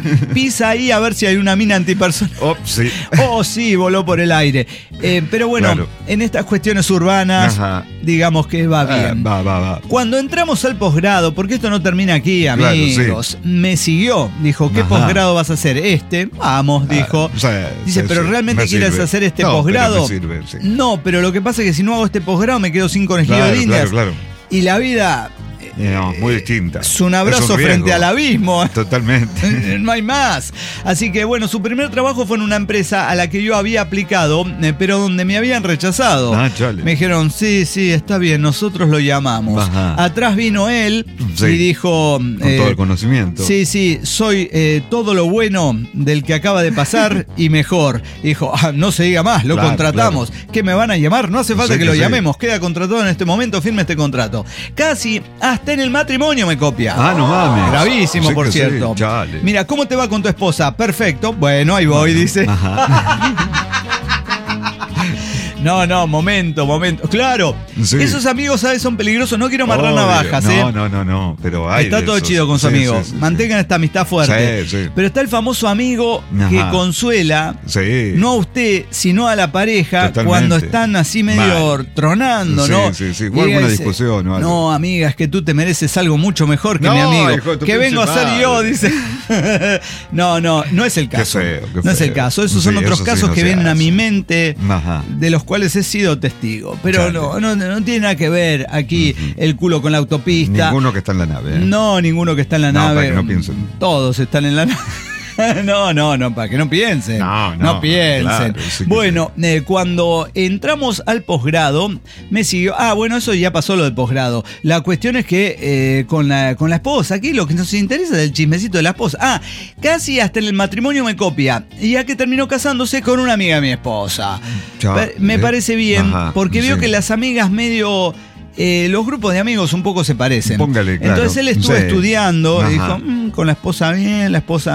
pisa ahí a ver si hay una mina antipersonal. Oh, sí. Oh, sí, voló por el aire. Eh, pero bueno, claro. en estas cuestiones urbanas, Ajá. digamos que va bien. Eh, va, va, va. Cuando entramos al posgrado, porque esto no termina aquí, amigos, claro, sí. me siguió. Dijo, ¿qué Ajá. posgrado vas a hacer? Este. Vamos, dijo. Ah, o sea, Dice, sí, ¿pero sí, realmente quieres sirve. hacer este no, posgrado? Pero me sirve, sí. No, pero lo que pasa es que si no hago este posgrado me quedo sin conejillo claro, de indias. Claro, claro. Y la vida... No, muy distinta. Es un abrazo es un frente al abismo. Totalmente. No hay más. Así que bueno, su primer trabajo fue en una empresa a la que yo había aplicado, eh, pero donde me habían rechazado. Ah, chale. Me dijeron, sí, sí, está bien, nosotros lo llamamos. Ajá. Atrás vino él sí. y dijo... Con eh, todo el conocimiento. Sí, sí, soy eh, todo lo bueno del que acaba de pasar y mejor. Y dijo, ah, no se diga más, lo claro, contratamos. Claro. ¿Qué me van a llamar? No hace falta sí, que, que lo sí. llamemos. Queda contratado en este momento, firme este contrato. Casi hasta en el matrimonio me copia. Ah, no mames. Gravísimo, sí por cierto. Sí, mira, ¿cómo te va con tu esposa? Perfecto. Bueno, ahí voy, bueno, dice. Ajá. No, no, momento, momento. Claro, sí. esos amigos, ¿sabes? Son peligrosos. No quiero amarrar Obvio. navajas, ¿eh? No, no, no, no. Pero hay Está todo esos. chido con su sí, amigo. Sí, sí, Mantengan sí. esta amistad fuerte. Sí, sí. Pero está el famoso amigo Ajá. que consuela, sí. no a usted, sino a la pareja, Totalmente. cuando están así medio Mal. tronando, sí, ¿no? Sí, sí, sí. O alguna discusión o algo. No, amiga, es que tú te mereces algo mucho mejor que no, mi amigo. Hijo, que vengo a ser yo, dice. No, no, no es el caso. Qué feo, qué feo. No es el caso. Esos sí, son otros eso casos sí, no que vienen hace. a mi mente, Ajá. de los cuales he sido testigo. Pero no, no, no tiene nada que ver aquí uh-huh. el culo con la autopista. Ninguno que está en la nave. ¿eh? No, ninguno que está en la no, nave. Para que no piensen. Todos están en la nave. No, no, no, para que no piensen. No, no. No piensen. Claro, sí bueno, sí. eh, cuando entramos al posgrado, me siguió. Ah, bueno, eso ya pasó lo del posgrado. La cuestión es que eh, con, la, con la esposa, aquí lo que nos interesa es el chismecito de la esposa. Ah, casi hasta en el matrimonio me copia. Ya que terminó casándose con una amiga de mi esposa. Chao, me eh. parece bien, Ajá, porque sí. veo que las amigas medio. Eh, los grupos de amigos un poco se parecen. Póngale, claro. Entonces él estuvo sí. estudiando Ajá. y dijo, mmm, con la esposa bien, la esposa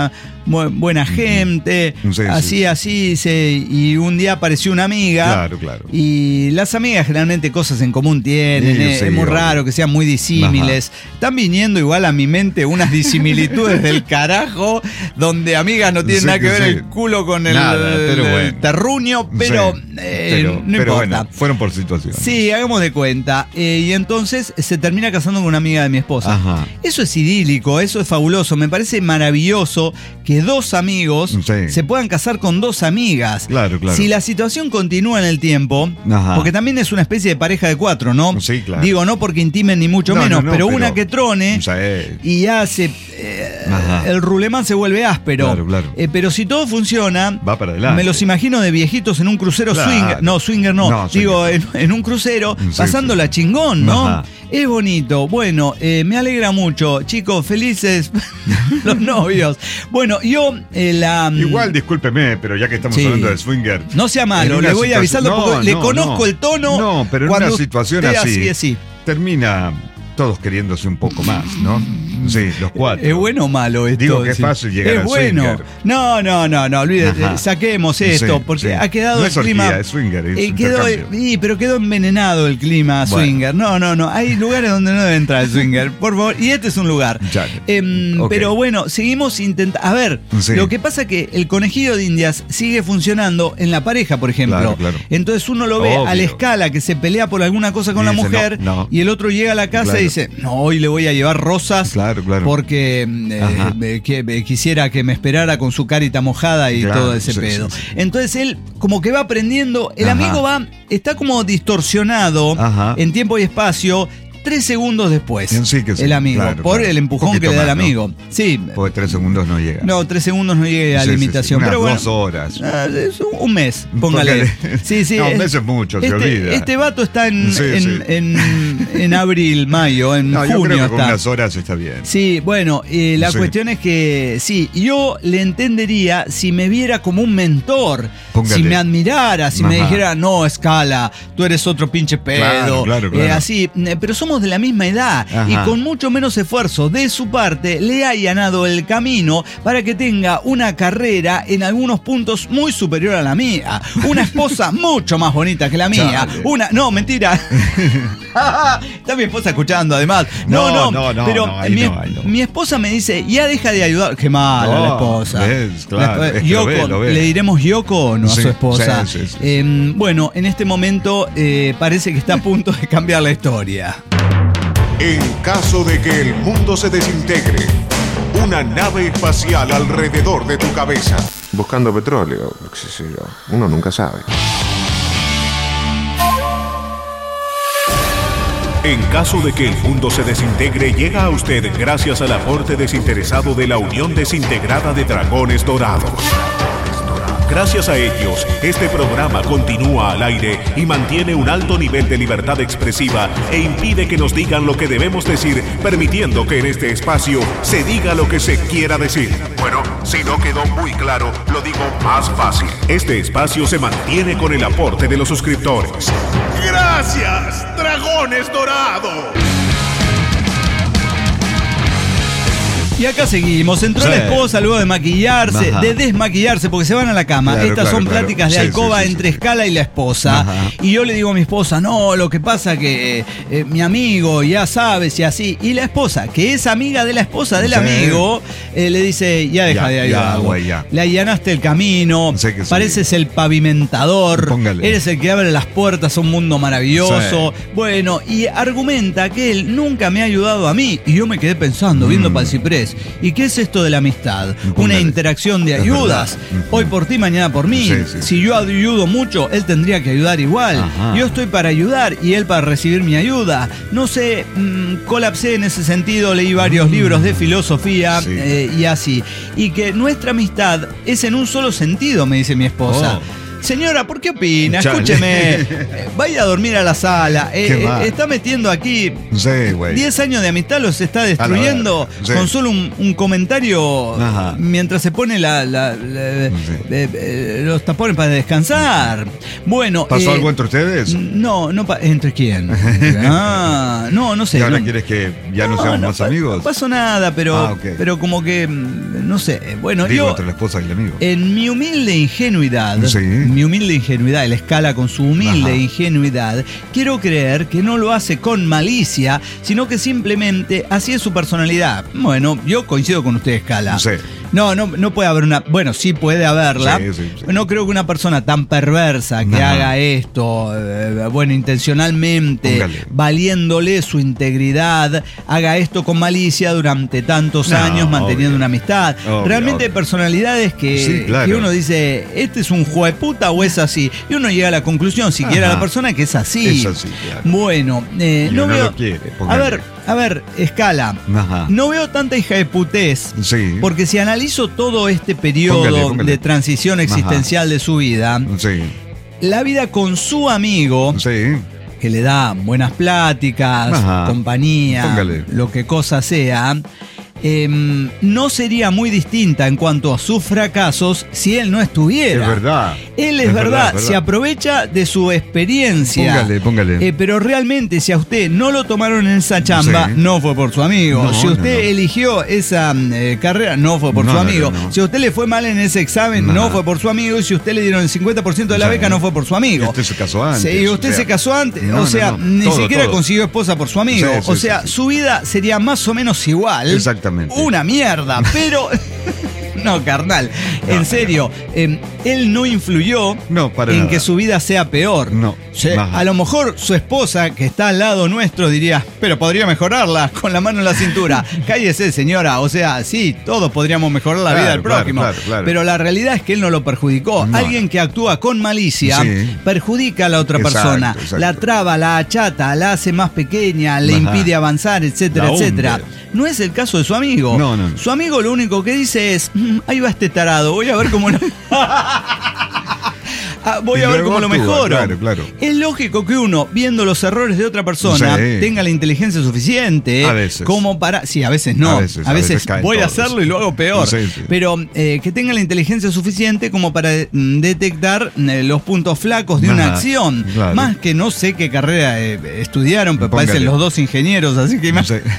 bu- buena gente, Sí, así, sí. así, se, y un día apareció una amiga. Claro, claro. Y las amigas generalmente cosas en común tienen, Sí, eh, sí, es muy obvio. raro que sean muy disímiles. Están viniendo igual a mi mente unas disimilitudes del carajo, donde amigas no tienen Sí, nada que que ver sí. el culo con el, Nada, pero el bueno. terruño, pero, Sí, eh, pero, no pero importa. bueno, fueron por situaciones. Sí, hagamos de cuenta. Eh, y entonces se termina casando con una amiga de mi esposa. Ajá. Eso es idílico, eso es fabuloso. Me parece maravilloso que dos amigos Sí. se puedan casar con dos amigas. Claro, claro. Si la situación continúa en el tiempo, Ajá. porque también es una especie de pareja de cuatro, ¿no? Sí, claro. Digo, no porque intimen ni mucho No, menos, no, no, pero, pero- una que trone Sí. y hace. eh, Ajá. el rulemán se vuelve áspero. Claro, claro. Eh, pero si todo funciona, Va para adelante. me los imagino de viejitos en un crucero Claro. swinger. No, swinger no. No, Digo, swinger. en, en un crucero, Sí, pasándola sí. chingón, ¿no? Ajá. Es bonito. Bueno, eh, me alegra mucho. Chicos, felices los novios. Bueno, yo eh, la. Igual, discúlpeme, pero ya que estamos Sí. hablando de swinger. No sea en malo, una le voy situación- avisando No, porque le no, conozco no. el tono. No, pero en cuando una situación usted así, así, así. termina todos queriéndose un poco más, ¿no? Sí, los cuatro. ¿Es bueno o malo esto? Digo que es Sí. fácil llegar Es al bueno. swinger. No, no, no, no, olvídate, Ajá. saquemos esto, Sí, porque sí. ha quedado No el es orgía, clima. es swinger, es eh, quedó, intercambio. sí, pero quedó envenenado el clima Bueno. swinger. No, no, no. Hay lugares donde no debe entrar el swinger, por favor. Y este es un lugar. Ya. Em, Ok. Pero bueno, seguimos intentando. A ver, Sí. lo que pasa es que el conejillo de Indias sigue funcionando en la pareja, por ejemplo. Claro, claro. Entonces uno lo ve Obvio. a la escala que se pelea por alguna cosa con Y la dice, mujer no, no. y el otro llega a la casa Claro. y dice, no, hoy le voy a llevar rosas Claro, claro. porque eh, Ajá. eh, que, eh, quisiera que me esperara con su carita mojada y Claro, todo ese sí, pedo. sí, sí. Entonces él como que va aprendiendo, el Ajá. amigo va, está como distorsionado Ajá. en tiempo y espacio. Tres segundos después, Sí, que sí, el amigo, claro, por claro. el empujón Un que le poquito da el más, amigo. Sí, Porque tres segundos no llega. no, tres segundos no llegue a Sí, la sí, sí. imitación. Unas pero bueno, dos horas. ah, es un- un mes, póngale. Póngale. Sí, sí. No, un es- mes es mucho, se este, olvida. Este vato está en, Sí, en, sí. en- en abril, mayo, en No, yo junio creo que con está. unas horas está bien. Sí, bueno, eh, la Sí. cuestión es que sí, yo le entendería si me viera como un mentor, Póngale. si me admirara, si me Ajá. dijera, no, Scala, tú eres otro pinche pedo, Claro, claro, claro. eh, así, eh, pero somos de la misma edad Ajá. y con mucho menos esfuerzo de su parte le ha allanado el camino para que tenga una carrera en algunos puntos muy superior a la mía, una esposa mucho más bonita que la mía, Chale. una, no, mentira. Está mi esposa escuchando además. No, No, no, no, no, pero no, ahí mi, no, ahí no. mi esposa me dice, ya deja de ayudar. Qué mala No, la esposa. ves, claro, La- es que lo Yoko, ve, lo ve. le diremos Yoko o no a Sí, su esposa. sí, sí, sí. Eh, bueno, en este momento eh, parece que está a punto de cambiar la historia. En caso de que el mundo se desintegre, una nave espacial alrededor de tu cabeza. Buscando petróleo, qué sé yo. Uno nunca sabe. En caso de que el mundo se desintegre, llega a usted gracias al aporte desinteresado de la Unión Desintegrada de Dragones Dorados. Gracias a ellos, este programa continúa al aire y mantiene un alto nivel de libertad expresiva e impide que nos digan lo que debemos decir, permitiendo que en este espacio se diga lo que se quiera decir. Bueno, si no quedó muy claro, lo digo más fácil. Este espacio se mantiene con el aporte de los suscriptores. ¡Gracias, Dragones Dorados! Y acá seguimos. Entró Sí. la esposa luego de maquillarse, Ajá. de desmaquillarse, porque se van a la cama. Claro, Estas claro, son claro. pláticas de Sí, alcoba sí, sí, entre sí. Scala y la esposa. Ajá. Y yo le digo a mi esposa, no, lo que pasa que eh, mi amigo, ya sabes, y así. Y la esposa, que es amiga de la esposa del Sí. amigo, eh, le dice, ya deja Ya, de ya, ayudar. güey, ya. Le allanaste el camino, Sé que sí. pareces el pavimentador, Póngale. eres el que abre las puertas a un mundo maravilloso. Sí. Bueno, y argumenta que él nunca me ha ayudado a mí. Y yo me quedé pensando, viendo Mm. para el ciprés. ¿Y qué es esto de la amistad? Una Póngale. interacción de Es ayudas. verdad. Hoy por ti, mañana por mí. Sí, sí, si sí. yo ayudo mucho, él tendría que ayudar igual. Ajá. Yo estoy para ayudar y él para recibir mi ayuda. No sé, mm, colapsé en ese sentido, leí varios libros de filosofía Sí. eh, y así. Y que nuestra amistad es en un solo sentido, me dice mi esposa. Oh. Señora, ¿por qué opina? Chale. Escúcheme. eh, Vaya a dormir a la sala. Eh, Qué eh, mal. está metiendo aquí Sí, güey. diez años de amistad, los está destruyendo verga, sí. con solo un, un comentario Ajá. mientras se pone la, la- la- Sí. eh, eh, los tapones para descansar. Bueno. ¿Pasó eh, algo entre ustedes? No, no. pa- ¿Entre quién? Ah, no, no sé. ¿Y ahora no- quieres que ya no, seamos más pa- amigos? No pasó nada, pero, Ah, ok. pero como que, mm, no sé. Bueno, Digo, yo, entre la esposa y el amigo. en mi humilde ingenuidad, Sí. mi humilde ingenuidad, él escala con su humilde Ajá. ingenuidad, quiero creer que no lo hace con malicia, sino que simplemente así es su personalidad. Bueno, yo coincido con usted, Escala. Sí. No, no, no puede haber una. Bueno, sí puede haberla. Sí, sí, sí. No creo que una persona tan perversa que Ajá. haga esto, eh, bueno, intencionalmente, Póngale. valiéndole su integridad, haga esto con malicia durante tantos No, años manteniendo obvio. una amistad. Obvio, Realmente hay obvio. personalidades que, Sí, claro. que uno dice, ¿este es un jueputa o es así? Y uno llega a la conclusión, si quiere a la Ajá. persona, que es así. Es así, claro. Bueno, eh, Y no uno veo. lo quiere, a póngale. ver, a ver, Escala. Ajá. No veo tanta hija de putés. Sí. Porque si analizo todo este periodo Póngale, póngale. de transición existencial de su vida, Sí. la vida con su amigo, Sí. que le da buenas pláticas, Ajá. compañía, Póngale. lo que cosa sea, em, no sería muy distinta en cuanto a sus fracasos si él no estuviera. Es verdad. Él es, Es verdad, verdad, es verdad. se aprovecha de su experiencia. Póngale, póngale. Eh, pero realmente, si a usted no lo tomaron en esa chamba, Sí. no fue por su amigo. No, si no, usted no. eligió esa eh, carrera, no fue por No, su no, amigo. no, no. Si a usted le fue mal en ese examen, No. no fue por su amigo. Y si a usted le dieron el cincuenta por ciento de la Sí. beca, no fue por su amigo. Y usted se casó antes, Sí, usted o sea, se casó antes. no, o no, sea, no. ni Todo, siquiera todo. consiguió esposa por su amigo. Sí, sí, o sea, sí, sí. su vida sería más o menos igual. Exactamente. Una mierda, pero. No, carnal. No, en serio, eh, él no influyó No, para en nada. que su vida sea peor. No, Sí, ajá. a lo mejor su esposa, que está al lado nuestro, diría, pero podría mejorarla con la mano en la cintura. Cállese, señora. O sea, sí, todos podríamos mejorar la Claro, vida del claro, prójimo. claro, claro. Pero la realidad es que él no lo perjudicó. No. Alguien que actúa con malicia Sí. perjudica a la otra Exacto, persona. exacto. La traba, la achata, la hace más pequeña, le Ajá. impide avanzar, etcétera, La hunde. etcétera. No es el caso de su amigo. No, no, no. Su amigo lo único que dice es, "Mm, ahí va este tarado, voy a ver cómo lo... Ah, voy Y a ver luego cómo lo actúa, mejoro. claro, claro. Es lógico que uno, viendo los errores de otra persona, Sí. tenga la inteligencia suficiente A veces. como para... Sí, a veces no. A veces, a veces caen voy a todos. hacerlo y lo hago peor. Sí, sí. Pero eh, que tenga la inteligencia suficiente como para mm, detectar eh, los puntos flacos de una Ajá, acción. claro. Más que no sé qué carrera eh, estudiaron, pero Póngale. parecen los dos ingenieros, así que... No sé.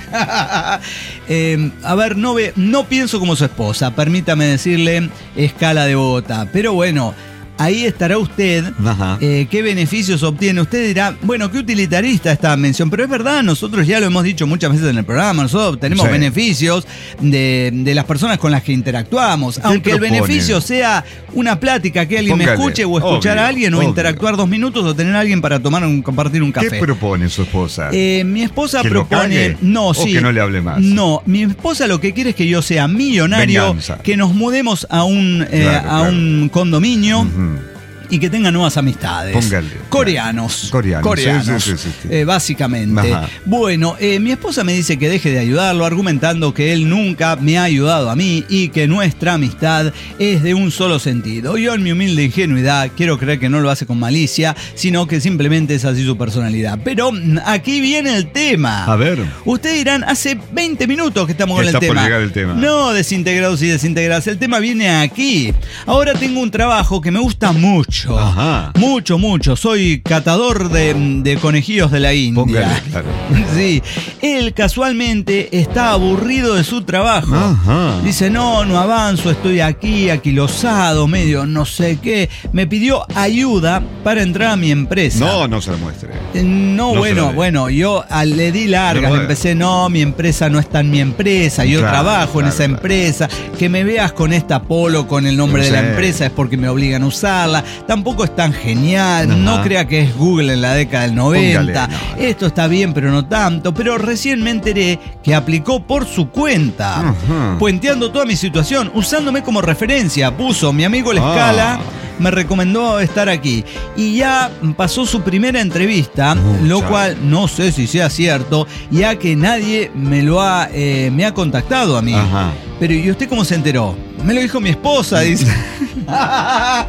Eh, a ver, no, ve, no pienso como su esposa, permítame decirle escala de bota, pero bueno, ahí estará usted. Ajá. Eh, ¿Qué beneficios obtiene? Usted dirá, bueno, qué utilitarista esta mención, pero es verdad, nosotros ya lo hemos dicho muchas veces en el programa, nosotros obtenemos Sí. beneficios de, de las personas con las que interactuamos, aunque el propone? beneficio sea una plática que alguien me Póngale, escuche o escuchar obvio, a alguien o obvio. interactuar dos minutos o tener a alguien para tomar un, compartir un café. ¿Qué propone su esposa? Eh, mi esposa ¿Que lo propone. cague? No, ¿O sí. que no le hable más? No, mi esposa lo que quiere es que yo sea millonario, Venganza. que nos mudemos a un, eh, Claro, a claro. un condominio. Ujú. Y que tenga nuevas amistades. Póngale. Coreanos. Coreanos, Coreanos. sí, sí, sí, sí. eh, básicamente. Ajá. Bueno, eh, mi esposa me dice que deje de ayudarlo, argumentando que él nunca me ha ayudado a mí y que nuestra amistad es de un solo sentido. Yo, en mi humilde ingenuidad, quiero creer que no lo hace con malicia, sino que simplemente es así su personalidad. Pero mm, aquí viene el tema. A ver. Ustedes dirán, hace veinte minutos que estamos con Está el por tema. llegar el tema. No, desintegrados y desintegradas. El tema viene aquí. Ahora tengo un trabajo que me gusta mucho. Ajá. Mucho, mucho. Soy catador de, de conejillos de la India. Póngale, claro. Sí. Él casualmente está aburrido de su trabajo. Ajá. Dice, no, no avanzo, estoy aquí, aquilosado, medio no sé qué. Me pidió ayuda para entrar a mi empresa. No, no se la muestre. Eh, No, No se bueno, lo dé. bueno, yo ah, le di largas, No, le empecé, no, mi empresa no está en mi empresa, yo Claro, trabajo en claro, esa claro. empresa, que me veas con esta polo con el nombre de la Sí. empresa es porque me obligan a usarla, tampoco es tan genial, Ajá. no crea que es Google en la década del noventa, Póngale, no. esto está bien pero no tanto, pero recién me enteré que aplicó por su cuenta, Ajá. puenteando toda mi situación, usándome como referencia, puso mi amigo La Ah. Escala, me recomendó estar aquí y ya pasó su primera entrevista, Uh, lo chao. cual no sé si sea cierto, ya que nadie me lo ha eh, me ha contactado a mí. Ajá. Pero ¿y usted cómo se enteró? Me lo dijo mi esposa, dice.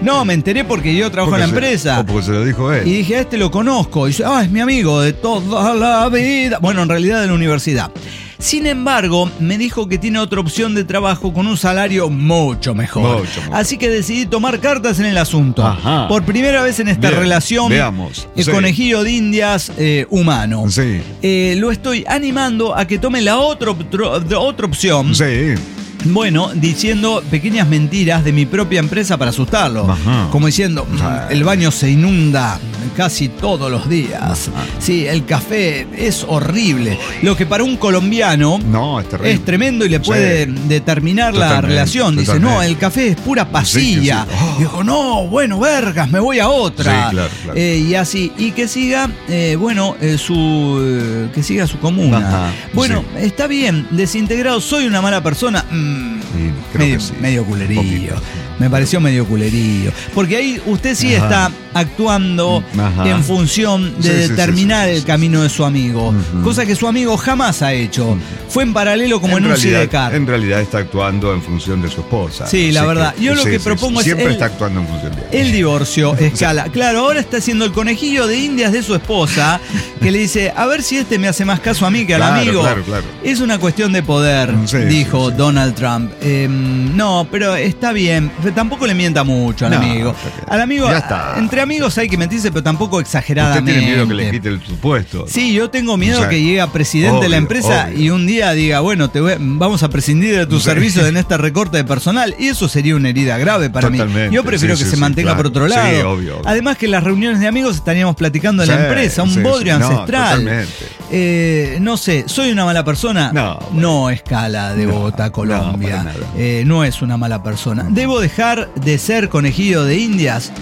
No, me enteré porque yo trabajo en la Porque se- empresa. O porque se lo dijo él. Y dije, a este lo conozco. Y dice, ah, es mi amigo de toda la vida. Bueno, en realidad de la universidad. Sin embargo, me dijo que tiene otra opción de trabajo con un salario mucho mejor. Mucho mejor. Así que decidí tomar cartas en el asunto. Ajá. Por primera vez en esta Bien, relación, veamos. eh, Sí. conejillo de indias eh, humano. Sí. Eh, lo estoy animando a que tome la otra, optro- de otra opción. Sí. Bueno, diciendo pequeñas mentiras de mi propia empresa para asustarlo. Ajá. Como diciendo, "Mm, el baño se inunda casi todos los días. Sí, el café es horrible. Lo que para un colombiano No, es terrible. es tremendo y le puede Sí. determinar la Totalmente, relación. Dice, totalmente. no, el café es pura pasilla. Sí, que sí. Oh. Dijo, no, bueno, vergas, me voy a otra. Sí, claro, claro. Eh, y así, y que siga, eh, bueno, eh, su eh, que siga su comuna. Ajá, bueno, sí. está bien, desintegrado, soy una mala persona. Mm, Sí, creo medio, que sí. medio Un culerillo. poquito. Me pareció medio culerillo. Porque ahí usted sí Ajá. está actuando Ajá. en función de Sí, sí, sí, determinar sí, sí, el sí. camino de su amigo. Ujú. Cosa que su amigo jamás ha hecho. Fue en paralelo como en, un realidad, sidecar. en realidad está actuando en función de su esposa. Sí, la Así verdad. Yo lo que propongo es Siempre él- está actuando en función de El divorcio escala. Claro, ahora está haciendo el conejillo de indias de su esposa, que le dice, a ver si este me hace más caso a mí que al Claro, amigo. claro, claro. Es una cuestión de poder, Sí, dijo sí, sí. Donald Trump. Eh, no, pero está bien. Pero tampoco le mienta mucho al No, amigo. está bien. Al amigo, Ya está. entre amigos hay que mentirse, pero tampoco Usted exageradamente. tiene miedo que le quite el su puesto. Sí, yo tengo miedo O sea, que llegue a presidente de la obvio, empresa obvio. y un día diga, bueno, te voy- vamos a prescindir de tus Sí. servicios en este recorte de personal. Y eso sería una herida grave para mí. Totalmente, Yo prefiero sí, que sí, se sí, mantenga claro. por otro Sí, lado. obvio, obvio. Además que en las reuniones de amigos estaríamos platicando de la Sí, empresa, un sí, bodrio sí. No, ancestral. totalmente. Eh, no sé, ¿soy una mala persona? No, No, escala de No, Bogotá, no, Colombia. para nada. Eh, no es una mala persona. ¿Debo dejar de ser conejillo de indias?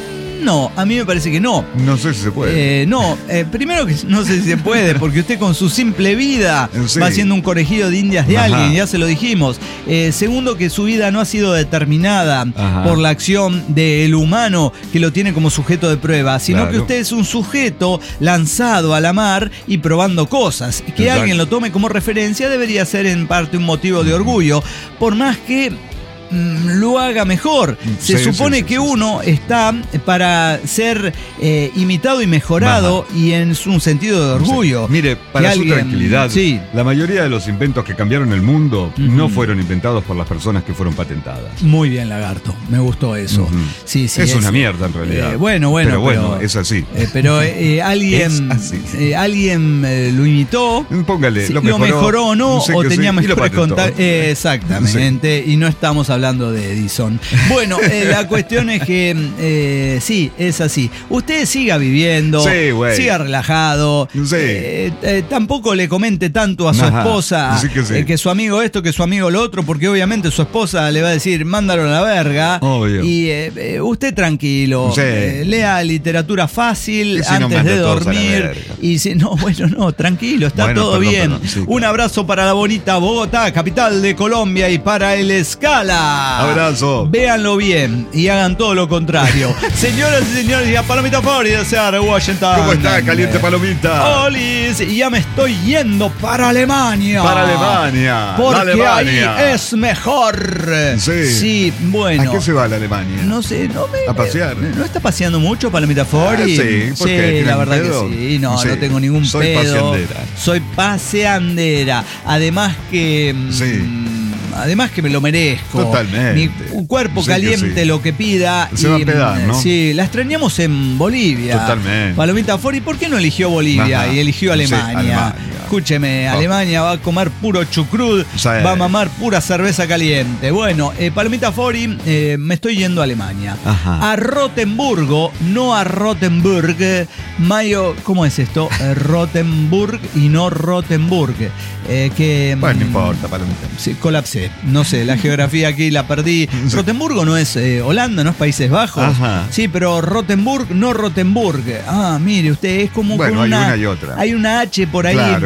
No, a mí me parece que no. No sé si se puede. Eh, no, eh, primero que no sé si se puede, porque usted con su simple vida Sí. va haciendo un conejillo de indias de Ajá. alguien, ya se lo dijimos. Eh, segundo, que su vida no ha sido determinada Ajá. por la acción del humano que lo tiene como sujeto de prueba, sino Claro. que usted es un sujeto lanzado a la mar y probando cosas. Que Exacto. alguien lo tome como referencia debería ser en parte un motivo de orgullo, por más que mm, lo haga mejor. Se Sí, supone sí, sí, que sí, sí. uno está para ser eh, imitado y mejorado y en un sentido de orgullo. Sí. Mire, para Que su alguien- tranquilidad, sí. la mayoría de los inventos que cambiaron el mundo no fueron inventados por las personas que fueron patentadas. Muy bien, Lagarto. Me gustó eso. Ujú. Sí, sí, es, una mierda en realidad. eh, bueno, bueno. Pero bueno, es así. eh, pero eh, alguien, Es así. eh, alguien eh, lo imitó. Póngale, Sí, lo lo mejoró, mejoró o no, sé o que sí, tenía y lo mejores patentó. contactos. exactamente, y no estamos hablando de Edison. Bueno, eh, la cuestión es que eh, sí, es así. Usted siga viviendo, Sí, güey. siga relajado, Sí. eh, eh, tampoco le comente tanto a su Ajá, esposa sí que sí. eh, que su amigo esto, que su amigo lo otro, porque obviamente su esposa le va a decir, mándalo a la verga. Obvio. Y eh, eh, usted tranquilo, Sí. eh, lea literatura fácil Y si no, antes manda de todos a la dormir. verga. Y si no, bueno, no, tranquilo, está Bueno, todo perdón, bien. perdón, sí, Un claro. abrazo para la bonita Bogotá, capital de Colombia, y para el Escala. Abrazo. Véanlo bien y hagan todo lo contrario. Señoras y señores, y a Palomita Fori de Seattle, Washington. ¿Cómo está, caliente palomita? Olis, y ya me estoy yendo para Alemania. Para Alemania. Porque La Alemania. ahí es mejor. Sí. Sí, bueno. ¿A qué se va la Alemania? No sé, no me. ¿A pasear? ¿No está paseando mucho Palomita Fori? Ah, sí, ¿por qué? ¿Tiene la verdad pedo? que sí. No, Sí, no tengo ningún soy pedo. paseandera. Soy paseandera. Además que. mm, Sí. Además que me lo merezco. Totalmente. Mi cuerpo Sí que caliente sí. lo que pida. Se va a pedar, ¿no? Sí, la extrañamos en Bolivia. Totalmente. Palomita Fori, ¿por qué no eligió Bolivia Ajá. y eligió Sí, Alemania? Alemania. Escúcheme, Oh. Alemania va a comer puro chucrut, Sí. va a mamar pura cerveza caliente. Bueno, eh, Palomita Fori, eh, me estoy yendo a Alemania. Ajá. A Rotenburgo, no a Rottenburg. Mayo, ¿cómo es esto? Eh, Rotenburg y no Rotenburg. Eh, que, Bueno, no mm, importa, palomita. Sí, colapsé. No sé, la geografía aquí la perdí. Sí. Rotenburgo no es eh, Holanda, no es Países Bajos. Ajá. Sí, pero Rotenburg, no Rotenburg. Ah, mire usted, es como Bueno, con hay una, una y otra. Hay una H por ahí Claro,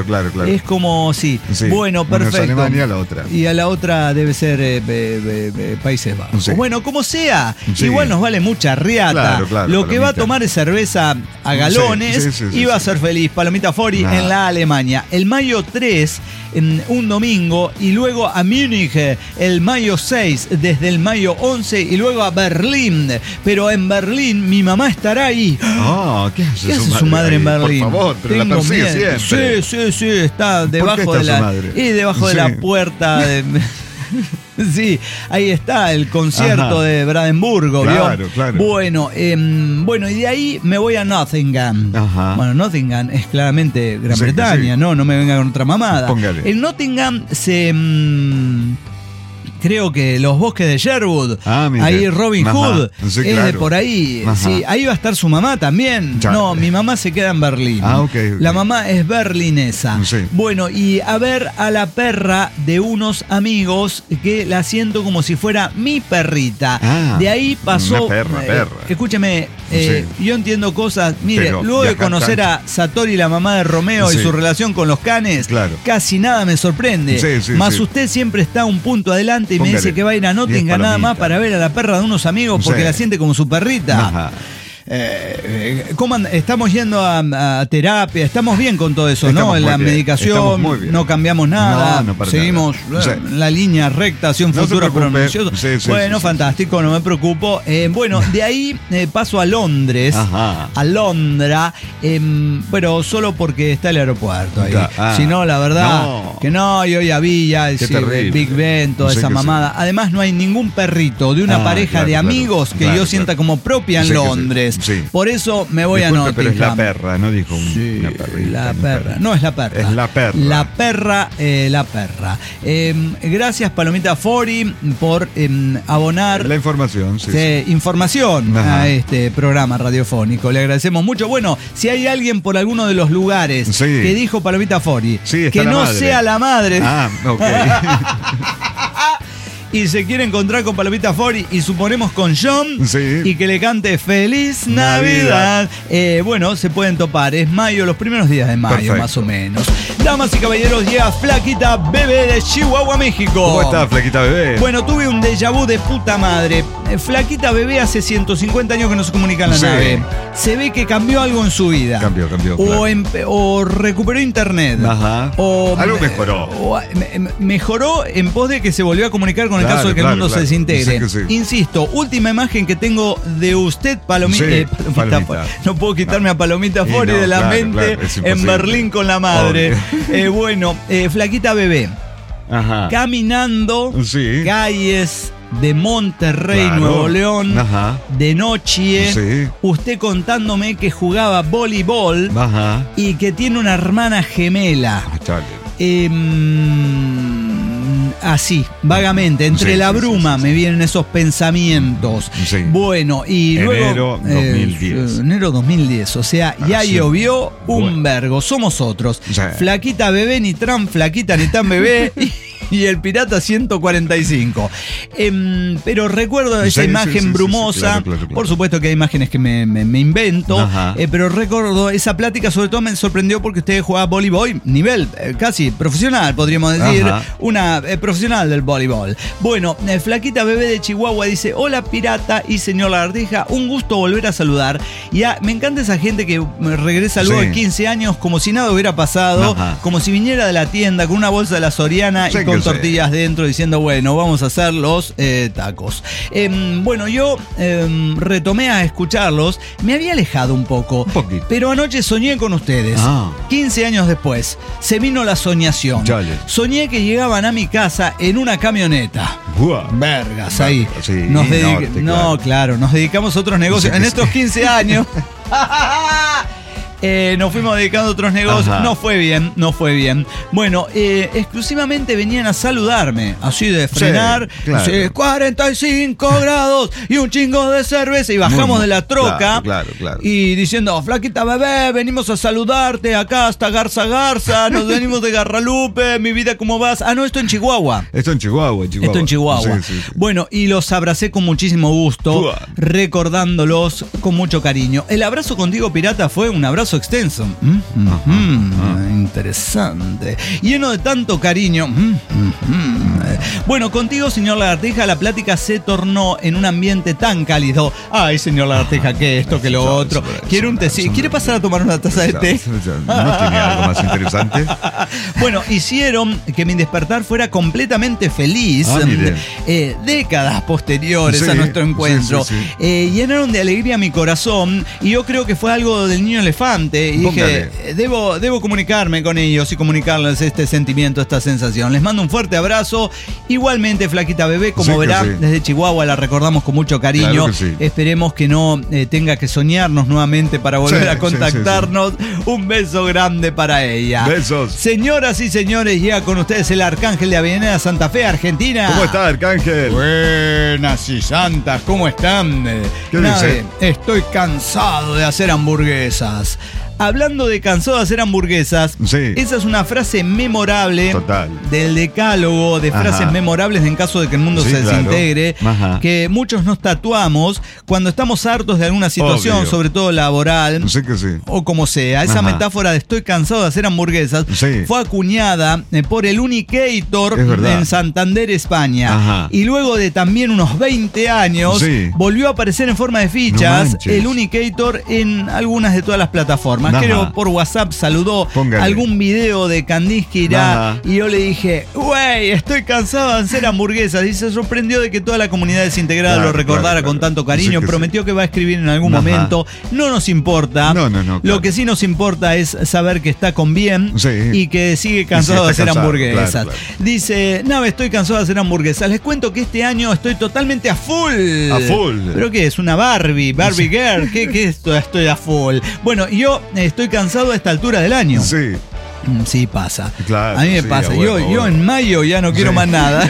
claro, claro. Es como, sí. Sí, Bueno, una perfecto. es Alemania, la otra. Y a la otra debe ser eh, be- be- be- Países Bajos. Sí. Bueno, como sea, Sí. igual nos vale mucha riata. Claro, claro, Lo que va a palomita. tomar es cerveza a galones Sí, sí, sí, y va a sí. ser feliz. Palomita Fori Nada. en la Alemania. El mayo tres, en un domingo, y luego a Múnich eh, el mayo seis, desde el mayo once, y luego a Berlín. Pero en Berlín mi mamá estará ahí. Ah, ¿qué hace, ¿Qué hace su madre en ahí? Berlín? Por favor, pero la Tengo persigue miedo. siempre. Sí, sí, sí, está debajo está de su la madre? y debajo de Sí. la puerta de Sí, ahí está el concierto Ajá. de Brandenburgo, ¿vio? Claro, claro. Bueno, eh, bueno, y de ahí me voy a Nottingham. Ajá. Bueno, Nottingham es claramente Gran Sí, Bretaña, sí. ¿no? No me venga con otra mamada. Póngale. En Nottingham se... mm, creo que los bosques de Sherwood, Ah, mire. ahí Robin Ajá. Hood, Sí, es de claro. por ahí. Ajá. Sí, ahí va a estar su mamá también. Ya. No, mi mamá se queda en Berlín. Ah, ok, ok. La mamá es berlinesa. Sí. Bueno, y a ver a la perra de unos amigos que la siento como si fuera mi perrita. Ah, de ahí pasó. una perra, eh, perra. Escúcheme, eh, yo entiendo cosas. Mire, Pero luego de viajar conocer tanto. a Satori, la mamá de Romeo, y Sí. su relación con los canes, Claro. casi nada me sorprende. Sí, sí, Más sí. usted siempre está un punto adelante y me Póngale dice que va a ir a Nottingham diez nada más palomitas. para ver a la perra de unos amigos porque Sí. la siente como su perrita. Ajá. Eh, eh, ¿cómo and- estamos yendo a, a terapia, estamos bien con todo eso, Estamos ¿no? En muy la bien, medicación, estamos muy bien. no cambiamos nada, No, no, para seguimos nada. eh, Sí. la línea recta hacia un No se futuro preocupe. pronuncioso. Sí, sí, bueno, sí, sí, fantástico, no me preocupo. Eh, bueno, de ahí eh, paso a Londres, Ajá. a Londra, em, pero solo porque está el aeropuerto ahí. Ya, ah. Si no, la verdad, No. que no, yo ya vi ya el Qué sí, terrible. Big Ben, toda Sí esa que sí. mamada. Además, no hay ningún perrito de una Ah, pareja claro, de claro. amigos que Claro, yo sienta claro. como propia en Sí que sí. Londres. Sí. Por eso me voy Disculpe, a Nottingham. pero es la perra, no dijo un- Sí, una perrita. la un perra. perro. No es la perra. Es la perra. La perra, eh, la perra. Eh, gracias, Palomita Fori, por eh, abonar La información, sí. eh, información Ajá. a este programa radiofónico. Le agradecemos mucho. Bueno, si hay alguien por alguno de los lugares Sí. que dijo Palomita Fori, Sí, está que la no madre. sea la madre. Ah, ok. Y se quiere encontrar con Palomita Fori y suponemos con John Sí. y que le cante Feliz Navidad. Navidad. Eh, bueno, se pueden topar. Es mayo, los primeros días de mayo, Perfecto. más o menos. Damas y caballeros, llega Flaquita Bebé de Chihuahua, México. ¿Cómo está, Flaquita Bebé? Bueno, tuve un déjà vu de puta madre. Eh, Flaquita Bebé hace ciento cincuenta años que no se comunica en la Sí. nave. Se ve que cambió algo en su vida. Cambió, cambió, O, claro. empe- o recuperó internet. Ajá. O Algo mejoró. o, me- me- mejoró en pos de que se volvió a comunicar con el Claro, caso de que claro, el mundo claro. se desintegre. Sí que sí. Insisto, última imagen que tengo de usted, Palomi- Sí, eh, Palomita. Palomita. Fori. No puedo quitarme a Palomita Y Fori no, de la claro, mente claro, es en imposible. Berlín con la madre. Eh, bueno, eh, Flaquita Bebé, Ajá. caminando Sí. calles de Monterrey, Claro. Nuevo León, Ajá. de noche, Sí. usted contándome que jugaba voleibol Ajá. y que tiene una hermana gemela. Ah, chale. Em, así, vagamente, entre Sí, la sí, bruma sí, sí, me sí. vienen esos pensamientos. Sí. Bueno, y Enero luego... eh, dos mil diez. enero dos mil diez, o sea, ya sí. llovió un Bueno. vergo, somos otros. Sí. Flaquita bebé, ni tan flaquita, ni tan bebé. y, y el pirata ciento cuarenta y cinco. Em, pero recuerdo esa Sí, sí, imagen sí, sí, sí, brumosa. claro, claro, claro. Por supuesto que hay imágenes que me, me- me invento. Ajá. eh, pero recuerdo esa plática, sobre todo me sorprendió porque usted jugaba voleibol, nivel eh, casi profesional, podríamos decir. Ajá. Una eh, profesional del voleibol. Bueno, eh, Flaquita Bebé de Chihuahua dice: hola pirata y señor Lagartija, un gusto volver a saludar. Y ah, me encanta esa gente que me regresa luego Sí. de quince años como si nada hubiera pasado, Ajá. como si viniera de la tienda con una bolsa de la Soriana Sí y con que sí. tortillas dentro diciendo, bueno, vamos a hacer los eh, tacos. Em, bueno, yo em, retomé a escucharlos, me había alejado un poco, Un poquito. pero anoche soñé con ustedes. Ah. quince años después, se vino la soñación. Chale. Soñé que llegaban a mi casa en una camioneta. Buah. Vergas, ahí. Sí, Nos y dedica- norte, no, claro. claro, nos dedicamos a otros negocios. Sí, En sí. estos quince años. Eh, nos fuimos dedicando a otros negocios. Ajá. No fue bien, no fue bien. Bueno, eh, exclusivamente venían a saludarme, así de frenar. claro. Sí, cuarenta y cinco grados y un chingo de cerveza. Y bajamos Muy, de la troca. claro, claro, claro. Y diciendo, Flaquita Bebé, venimos a saludarte acá hasta Garza Garza. Nos venimos de Garralupe. Mi vida, ¿cómo vas? Ah, no, esto en Chihuahua. Esto en Chihuahua, en Chihuahua. Esto en Chihuahua. Sí, sí, sí. Bueno, y los abracé con muchísimo gusto, Uah. recordándolos con mucho cariño. El abrazo contigo, pirata, fue un abrazo abrazo extenso. Mm, mm, Ajá, mm, ajá. Interesante. Lleno de tanto cariño. Mm, mm, mm. Bueno, contigo, señor Lagartija, la plática se tornó en un ambiente tan cálido. Ay, señor Lagartija, que esto, que lo otro. ¿Quiere un té? ¿Quiere pasar a tomar una taza de té? ¿No tiene algo más interesante? Bueno, hicieron que mi despertar fuera completamente feliz. Ah, mire. Eh, décadas posteriores Sí, a nuestro encuentro. sí, sí, sí. Eh, llenaron de alegría mi corazón y yo creo que fue algo del niño elefante. Y Póngale. dije, eh, debo, debo comunicarme con ellos y comunicarles este sentimiento, esta sensación. Les mando un fuerte abrazo. Igualmente, Flaquita Bebé, como Sí que verán, sí. desde Chihuahua la recordamos con mucho cariño. Claro que sí. Esperemos que no eh, tenga que soñarnos nuevamente para volver Sí, a sí, contactarnos. Un beso grande para ella. Besos. Señoras y señores, llega con ustedes el Arcángel de Avenida Santa Fe, Argentina. ¿Cómo está, Arcángel? Buenas y santas, ¿cómo están? ¿Qué Nada, dice? Estoy cansado de hacer hamburguesas. Hablando de cansado de hacer hamburguesas, Sí. esa es una frase memorable Total. del decálogo de frases Ajá. memorables en caso de que el mundo Sí, se claro. desintegre, Ajá. que muchos nos tatuamos cuando estamos hartos de alguna situación, Obvio. sobre todo laboral. Sí que sí. O como sea, esa Ajá. metáfora de estoy cansado de hacer hamburguesas Sí. fue acuñada eh, por el Unicator Es verdad. en Santander, España. Ajá. Y luego de también unos veinte años, Sí. volvió a aparecer en forma de No fichas manches. el Unicator en algunas de todas las plataformas. Ajá. Creo por WhatsApp saludó Póngale. algún video de Kandinsky Irá, Ajá. y yo le dije, güey, estoy cansado de hacer hamburguesas. Y se sorprendió de que toda la comunidad desintegrada Claro, lo recordara claro, con claro. tanto cariño. Sí que Prometió que va a escribir en algún Ajá. momento. No nos importa. No, no, no, Lo claro. que sí nos importa es saber que está con bien Sí. y que sigue cansado Y de sí, está hacer cansado, hamburguesas. claro, claro. Dice, Nave, estoy cansado de hacer hamburguesas. Les cuento que este año estoy totalmente a full. A full. ¿Pero qué es? ¿Una Barbie? ¿Barbie Girl? ¿Qué, qué es esto? Estoy a full. Bueno, yo eh, estoy cansado a esta altura del año. Sí. Mm, Sí, pasa. Claro, a mí me sí, pasa. a yo, huevo, a yo huevo. en mayo ya no quiero Sí. más nada.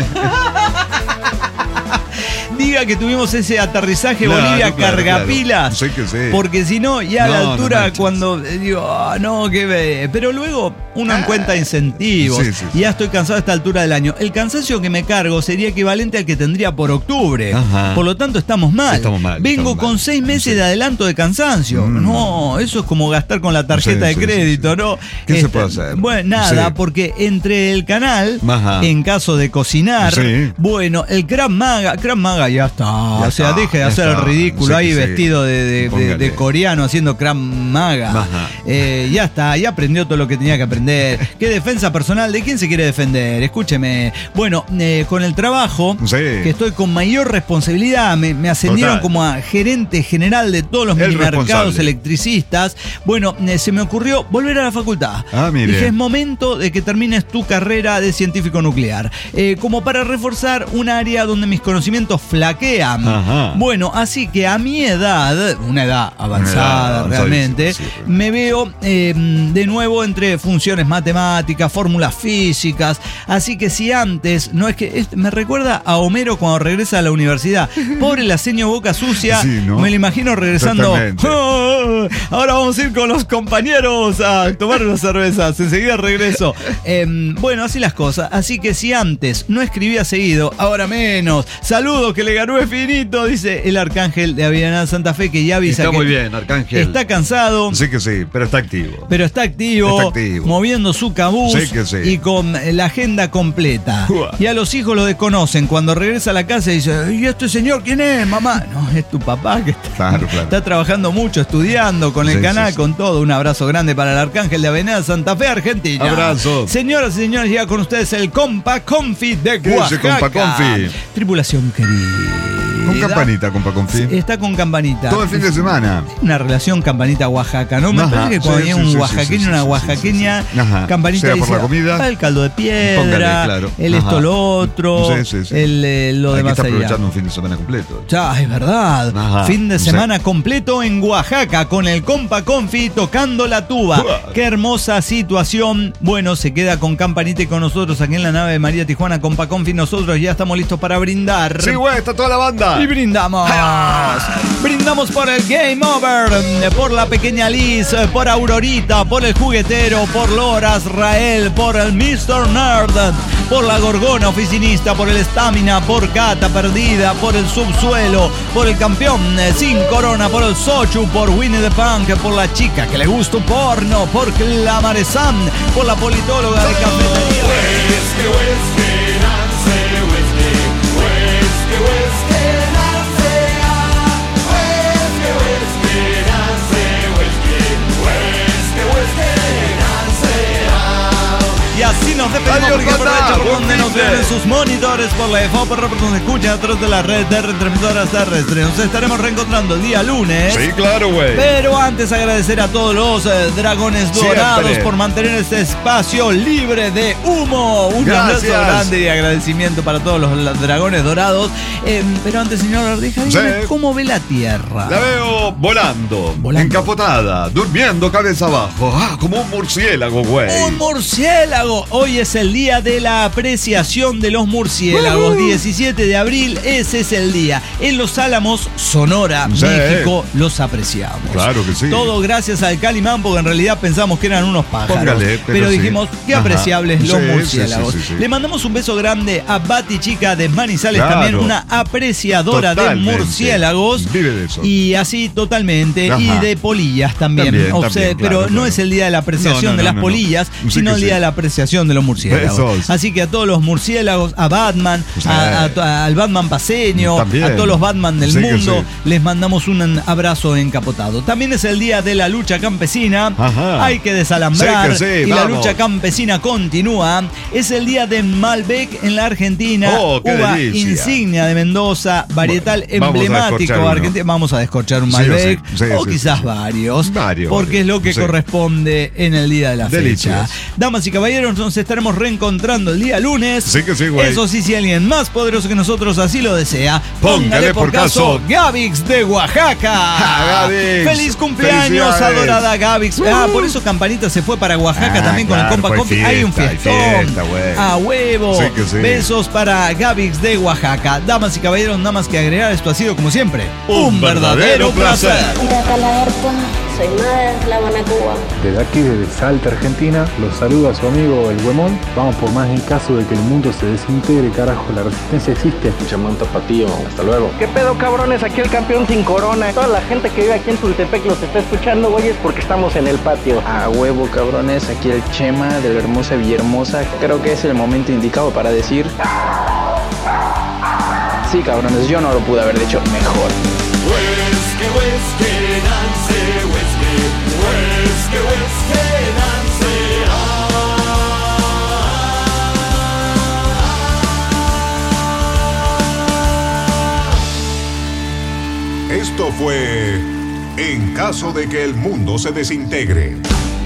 Diga que tuvimos ese aterrizaje Claro, Bolivia claro, cargapilas. claro. Sí que sí. Porque si no, ya a No, la no altura manches. cuando eh, digo, ah, no, que ve. Pero luego uno encuentra incentivos. Sí, sí, sí. Y ya estoy cansado a esta altura del año. El cansancio que me cargo sería equivalente al que tendría por octubre. Ajá. Por lo tanto, estamos mal. Estamos mal, Vengo estamos con mal. seis meses Sí. de adelanto de cansancio. Mm. No, eso es como gastar con la tarjeta Sí, de sí, crédito, sí, sí. ¿no? ¿Qué se Este, puede hacer? Bueno, nada, Sí. porque entre el canal, Ajá. en caso de cocinar, Sí. bueno, el Krav Maga, Krav Maga ya está. Ya o sea, está, deje de ya hacer está. el ridículo Sí, ahí sí. vestido de, de- de- Póngale. de coreano haciendo Krav Maga. Ajá. Eh, ya está, ya aprendió todo lo que tenía que aprender. ¿Qué defensa personal? ¿De quién se quiere defender? Escúcheme. Bueno, eh, con el trabajo, Sí. que estoy con mayor responsabilidad, me, me ascendieron Total. como a gerente general de todos los El minimercados responsable. electricistas. Bueno, eh, se me ocurrió volver a la facultad. Ah, mire. Dije, es momento de que termines tu carrera de científico nuclear. Eh, como para reforzar un área donde mis conocimientos flaquean. Ajá. Bueno, así que a mi edad, una edad avanzada avanzadísima, realmente, sí, realmente. me veo eh, de nuevo entre funciones matemáticas, fórmulas físicas. Así que si antes, no es que es- me recuerda a Homero cuando regresa a la universidad. Pobre la seño boca sucia, Sí, ¿no? me lo imagino regresando. Totalmente. "Oh, ahora vamos a ir con los compañeros a tomar unas cervezas. Enseguida regreso. Em, bueno, así las cosas. Así que si antes no escribía seguido, ahora menos. Saludos que le ganó es finito, dice el Arcángel de Avenida Santa Fe, que ya avisa Está que muy bien, Arcángel. está cansado. Sí que sí, pero está activo. Pero está activo, Está activo. moviendo su cabús Sí que sí. y con la agenda completa. Uah. Y a los hijos lo desconocen. Cuando regresa a la casa y dice, ¿y este señor quién es, mamá? No, es tu papá que está, Claro, claro. está trabajando mucho, estudiando con el Sí, canal, sí, sí. con todo. Un abrazo grande para el Arcángel de Avenida Santa Fe, Argentina. Abrazo. Señoras y señores, llega con ustedes el Compa Confi de ¿Qué dice Oaxaca. Compa Confi? Tripulación querida. Con campanita, compa Confi. Está con campanita. Todo el fin de semana. Una relación campanita-Oaxaca, ¿no? Me Ajá, parece que sí, cuando hay sí, un sí, oaxaqueño, sí, una sí, sí, oaxaqueña, sí, sí. Ajá. campanita Sea por dice, la comida. "Ah, el caldo de piedra, Póngale, claro. el Ajá. esto, lo otro, Sí, sí, sí. el, eh, lo Aquí demás está allá. aprovechando un fin de semana completo. Ya, es verdad. Ajá. Fin de Sí. semana completo en Oaxaca con el compa Confi tocando la tuba. Uah. Qué hermosa situación. Bueno, se queda con campanita y con nosotros aquí en la nave de María Tijuana, compa Confi. Nosotros ya estamos listos para brindar. Sí, güey, está toda la banda. Y brindamos. Brindamos por el Game Over, por la pequeña Liz, por Aurorita, por el juguetero, por Loras, Rael, por el mister Nerd, por la Gorgona oficinista, por el Estamina, por Cata Perdida, por el Subsuelo, por el campeón sin corona, por el Sochu, por Winnie the Punk, por la chica que le gusta un porno, por la Maresam, por la politóloga de cafetería. Whisky, whisky, Nancy, whisky, whisky, whisky, Nancy, whisky, whisky, Nancy, whisky, whisky, whisky, Nancy. Y así nos despedimos. Adiós, porque aprovecho Jota, por donde buen nos fin de- ven en sus monitores por la F O P, por donde escuchan a través de la red de retransmisoras terrestres. Nos estaremos reencontrando el día lunes. Sí, claro, güey. Pero antes agradecer a todos los eh, dragones dorados Siempre. por mantener este espacio libre de humo. Un Gracias. abrazo grande y agradecimiento para todos los la- dragones dorados. Eh, pero antes, señor Ardija, dígame, Sí. ¿cómo ve la Tierra? La veo volando, Volando. encapotada, durmiendo cabeza abajo. Ah, como un murciélago, güey. Un murciélago. Hoy es el día de la apreciación de los murciélagos. diecisiete de abril, ese es el día. En Los Álamos, Sonora, Sí. México, los apreciamos. Claro que sí. Todo gracias al Calimán, porque en realidad pensamos que eran unos pájaros. Póngale, pero pero sí. dijimos, qué Ajá. apreciables los Sí, murciélagos. sí, sí, sí, sí. Le mandamos un beso grande a Bati Chica de Manizales, Claro. también una apreciadora Totalmente. de murciélagos. Vive de eso. Y así totalmente. Ajá. Y de polillas también. También, O sea, también, pero claro, no claro. es el día de la apreciación No, no, de no, las no, no. polillas, Sí sino que el día sí. de la apreciación de los murciélagos. Besos. Así que a todos los murciélagos, a Batman, Sí. a- a- al Batman paseño, También. a todos los Batman del Sí que mundo, sí. les mandamos un abrazo encapotado. También es el día de la lucha campesina. Ajá. Hay que desalambrar. Sí que sí, y la vamos. lucha campesina continúa. Es el día de Malbec en la Argentina. Oh, qué uva delicia. insignia de Mendoza, varietal Bueno, vamos a emblemático descorchar uno. argentino. Vamos a descorchar un Sí o Malbec. sí, sí, o sí, quizás sí. varios. Varios, Porque varios. es lo que Sí. corresponde en el día de la Delicias. fecha. Damas y caballeros, nos estaremos reencontrando el día lunes. Sí que sí, güey. Eso sí, si alguien más poderoso que nosotros así lo desea, Póngale por caso. Gavix de Oaxaca. Ah, Gavix. Feliz cumpleaños, Felicidades. adorada Gavix. Ah, por eso Campanita se fue para Oaxaca Ah, también con claro, el compa fue Coqui. Hay un fiesta, hay fiestón. fiesta, güey. A huevo. Sí que sí. Besos para Gavix de Oaxaca. Damas y caballeros, nada más que agregar, esto ha sido como siempre Un verdadero placer. Mira Calaberta, soy madre de La Habana, Cuba. Desde aquí, desde Salta, Argentina, los saluda su amigo El Huemón. Vamos por más en caso de que el mundo se desintegre, carajo, la resistencia existe. Chamán tapatío, hasta luego. ¿Qué pedo, cabrones? Aquí el campeón sin corona. Toda la gente que vive aquí en Tultepec los está escuchando, güeyes, porque estamos en el patio. A huevo, cabrones, aquí el Chema de la hermosa Villahermosa. Creo que es el momento indicado para decir... Sí, cabrones, yo no lo pude haber dicho mejor. Whisky, whisky, Nancy, whisky, whisky, whisky, Nancy. Esto fue En caso de que el mundo se desintegre.